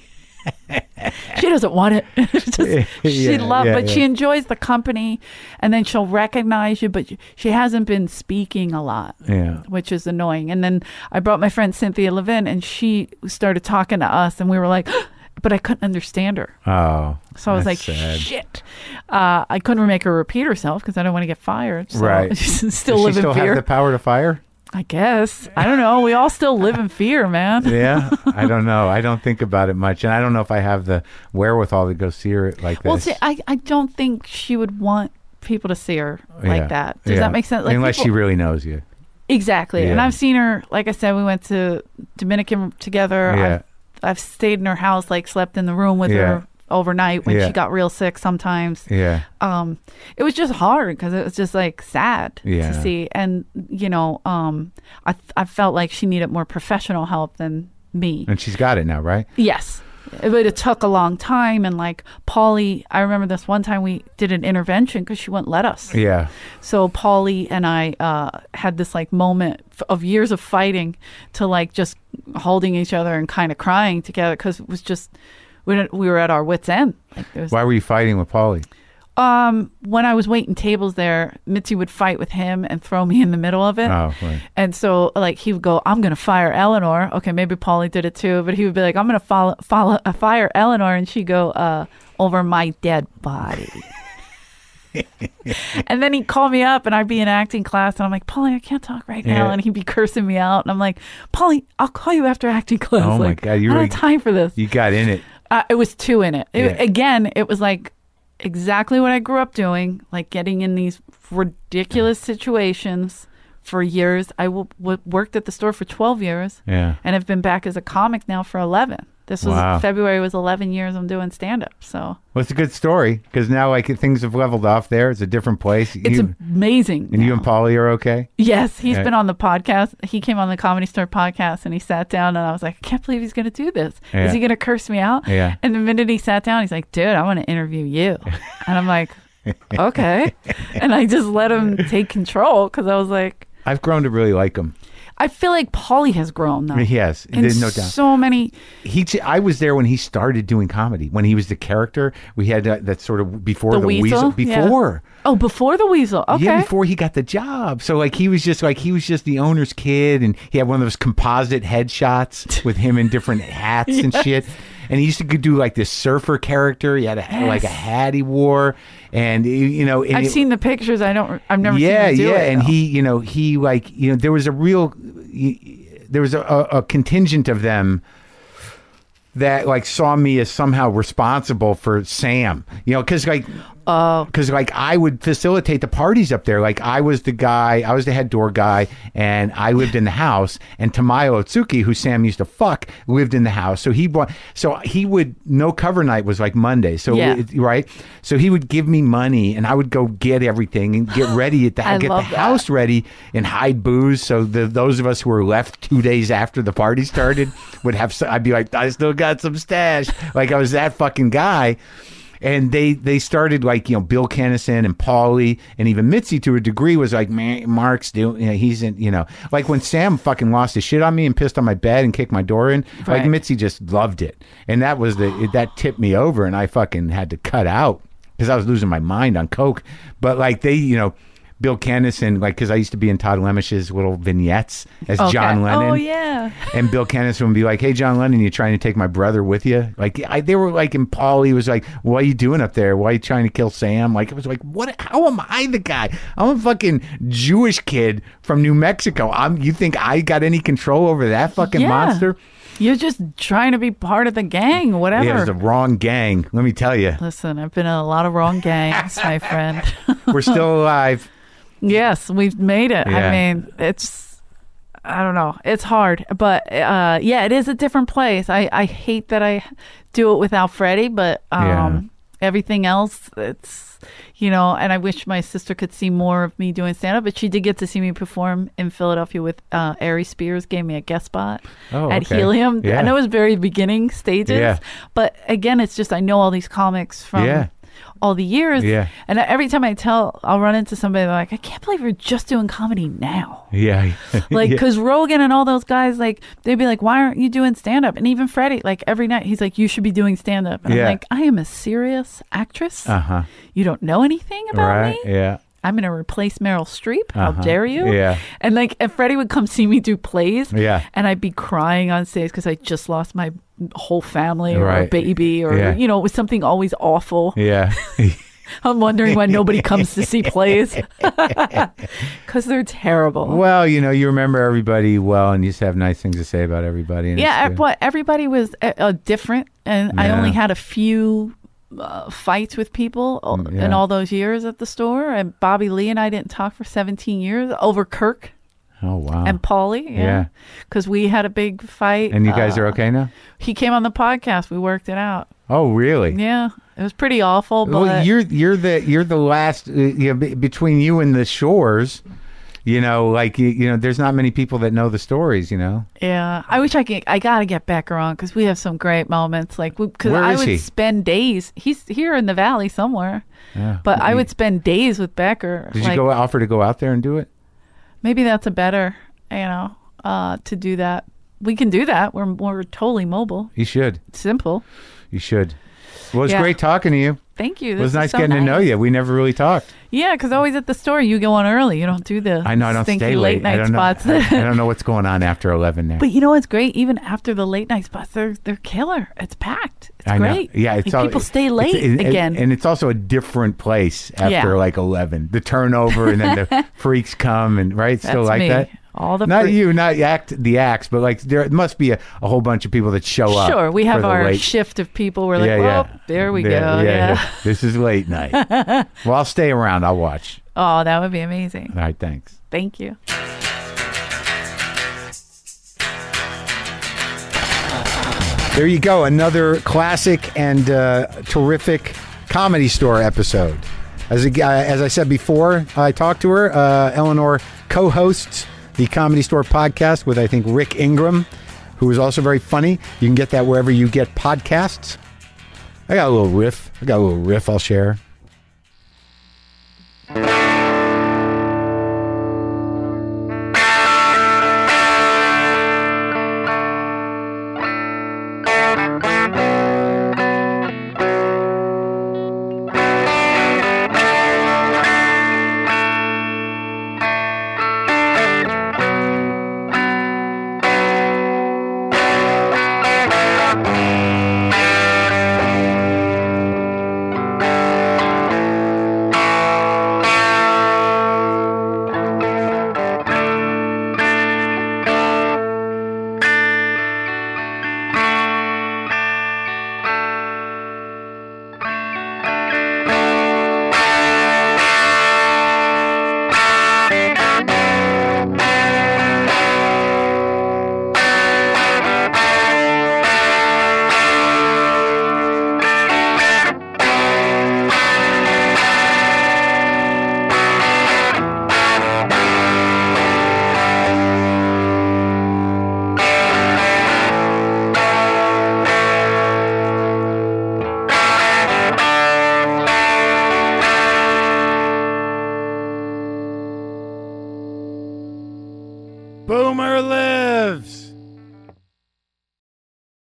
She doesn't want it. Just, she Yeah, loves, yeah, but yeah. she enjoys the company, and then she'll recognize you, but she hasn't been speaking a lot, Yeah. which is annoying. And then I brought my friend Cynthia Levin, and she started talking to us, and we were like, but I couldn't understand her. Oh. So I was like, that's sad. shit. Uh, I couldn't make her repeat herself because I don't want to get fired. So Right. still Does live she still in fear. have the power to fire? I guess. I don't know. We all still live in fear, man. Yeah, I don't know. I don't think about it much, and I don't know if I have the wherewithal to go see her like this. Well, see, I, I don't think she would want people to see her like Yeah, that. Does yeah. that make sense? Like Unless people- she really knows you. Exactly. And Yeah. I've seen her, like I said, we went to Dominican together. Yeah. I've, I've stayed in her house, like slept in the room with Yeah. her overnight when Yeah. she got real sick sometimes. Yeah. Um, it was just hard because it was just like sad Yeah. to see. And, you know, um, I, I felt like she needed more professional help than me. And she's got it now, right? Yes. But it took a long time. And like Paulie, I remember this one time we did an intervention because she wouldn't let us. Yeah. So Paulie and I uh, had this like moment f- of years of fighting to like just holding each other and kind of crying together because it was just, we, didn't, we were at our wits' end. Like there was, Why were you fighting with Paulie? um, when I was waiting tables there, Mitzi would fight with him and throw me in the middle of it. Oh, right. And so, like, he would go, I'm going to fire Eleanor. Okay, maybe Paulie did it too. But he would be like, I'm going to follow, follow, uh, fire Eleanor. And she'd go, uh, over my dead body. And then he'd call me up and I'd be in acting class. And I'm like, Paulie, I can't talk right now. Yeah. And he'd be cursing me out. And I'm like, Paulie, I'll call you after acting class. Oh, my like, God, you I don't really- have time for this. You got in it. Uh, it was two in it. It- Yeah. Again, it was like exactly what I grew up doing, like getting in these ridiculous situations for years. I w- w- worked at the store for twelve years Yeah. and have been back as a comic now for eleven. This was Wow. February was eleven years I'm doing stand up. So Well, it's a good story because now like things have leveled off there. It's a different place. it's You- amazing. and you now. and Paulie are okay? Yes, he's Yeah. been on the podcast. He came on the Comedy Store podcast and he sat down and I was like, I can't believe he's going to do this. Yeah. Is he going to curse me out? Yeah. And the minute he sat down, he's like, dude, I want to interview you. And I'm like, okay. And I just let him take control because I was like, I've grown to really like him. I feel like Paulie has grown though. Yes, In there's no doubt. so many. He, I was there when he started doing comedy. When he was the character, we had that, that sort of before The the, Weasel? Yeah. Before, Oh, before the Weasel. Okay. yeah, before he got the job. So like he was just like he was just the owner's kid, and he had one of those composite headshots with him in different hats and shit. And he used to do like this surfer character. He had a, Yes. like a hat he wore, and you know, and I've it- seen the pictures. I don't. I've never yeah, seen him do yeah, it. and though. he, you know, he like, you know, there was a real, there was a, a, a contingent of them that like saw me as somehow responsible for Sam, you know, because like, Oh. because like I would facilitate the parties up there. Like I was the guy, I was the head door guy, and I lived in the house. And Tamayo Otsuki, who Sam used to fuck, lived in the house. So he bought, so he would, no cover night was like Monday. So Yeah. it- right, so he would give me money, and I would go get everything and get ready at the I get the love that. house ready and hide booze. So the those of us who were left two days after the party started would have. So, I'd be like, I still got some stash. Like I was that fucking guy. And they, they started like, you know, Bill Kennison and Paulie and even Mitzi to a degree was like, man, Mark's doing, you know, he's in, you know, like when Sam fucking lost his shit on me and pissed on my bed and kicked my door in, Right. like Mitzi just loved it. And that was the, that tipped me over, and I fucking had to cut out because I was losing my mind on coke. But like they, you know, Bill Kennison, like, because I used to be in Todd Lemish's little vignettes as Okay. John Lennon. Oh yeah. And Bill Kennison would be like, hey, John Lennon, you trying to take my brother with you? Like, I, they were like, and Paulie was like, what are you doing up there? Why are you trying to kill Sam? Like, it was like, what? How am I the guy? I'm a fucking Jewish kid from New Mexico. I'm. You think I got any control over that fucking Yeah. monster? You're just trying to be part of the gang, whatever. Yeah, it was the wrong gang. Let me tell you. Listen, I've been in a lot of wrong gangs, my friend. We're still alive. Yes, we've made it. Yeah. I mean, it's, I don't know. It's hard. But uh, yeah, it is a different place. I, I hate that I do it without Freddie, but um, Yeah. everything else, it's, you know, and I wish my sister could see more of me doing stand up, but she did get to see me perform in Philadelphia with uh, Ari Spears, gave me a guest spot Oh, at okay. Helium. Yeah. I know it was very beginning stages, Yeah. but again, it's just I know all these comics from. Yeah. all the years. Yeah. And every time I tell, I'll run into somebody they're like, I can't believe you're just doing comedy now. Yeah. Like, Yeah. because Rogan and all those guys, like, they'd be like, why aren't you doing stand up? And even Freddie, like, every night, he's like, you should be doing stand up. And Yeah. I'm like, I am a serious actress. Uh-huh. You don't know anything about Right. me. Yeah. I'm going to replace Meryl Streep. How Uh-huh. dare you? Yeah. And like, and Freddie would come see me do plays. Yeah. And I'd be crying on stage because I just lost my whole family or a Right. baby or, Yeah. you know, it was something always awful. Yeah. I'm wondering why nobody comes to see plays because they're terrible. Well, you know, you remember everybody well, and you just have nice things to say about everybody. And yeah, it's good. but everybody was uh, uh, different. And I Yeah. only had a few uh, fights with people uh, Mm, yeah. in all those years at the store. And Bobby Lee and I didn't talk for seventeen years over Kirk. Oh, wow. And Paulie, Yeah. yeah, because we had a big fight. And you guys Uh, are okay now? He came on the podcast. We worked it out. Oh, really? Yeah, it was pretty awful. But Well, you're you're the you're the last uh, you know, be- between you and the Shores. You know, like you, you know, there's not many people that know the stories. You know. yeah, I wish I could. I gotta get Becker on because we have some great moments. Like, because Where I is would he? spend days. He's here in the valley somewhere, Yeah. but I would spend days with Becker. Did like, you go offer to go out there and do it? Maybe that's a better, you know, uh, to do that. We can do that. We're we're totally mobile. You should. Simple. You should. Well, it's Yeah. great talking to you. Thank you. It This was is nice so getting to know nice. you. We never really talked. Yeah, because always at the store you go on early. You don't do the I know I don't stinky stay late late. I night don't know. spots. I, I don't know what's going on after eleven there. But you know what's great? Even after the late night spots, they're they're killer. It's packed. It's I know. great. Yeah, it's Like, all, people stay late it's- it- again. and it's also a different place after Yeah. like eleven. The turnover, and then the freaks come, and right, still That's like me. that. All the Not free- you, not act the acts, but like there must be a, a whole bunch of people that show up. Sure, we for have the our late- shift of people. We're like, yeah, well, yeah. there we There- go. Yeah. This is late night. Well, I'll stay around. I'll watch. Oh, that would be amazing. All right, thanks. Thank you. There you go, another classic and uh, terrific Comedy Store episode. As, a, uh, as I said before, I talked to her. Uh, Eleanor co-hosts the Comedy Store podcast with, I think, Rick Ingram, who is also very funny. You can get that wherever you get podcasts. I got a little riff. I got a little riff I'll share.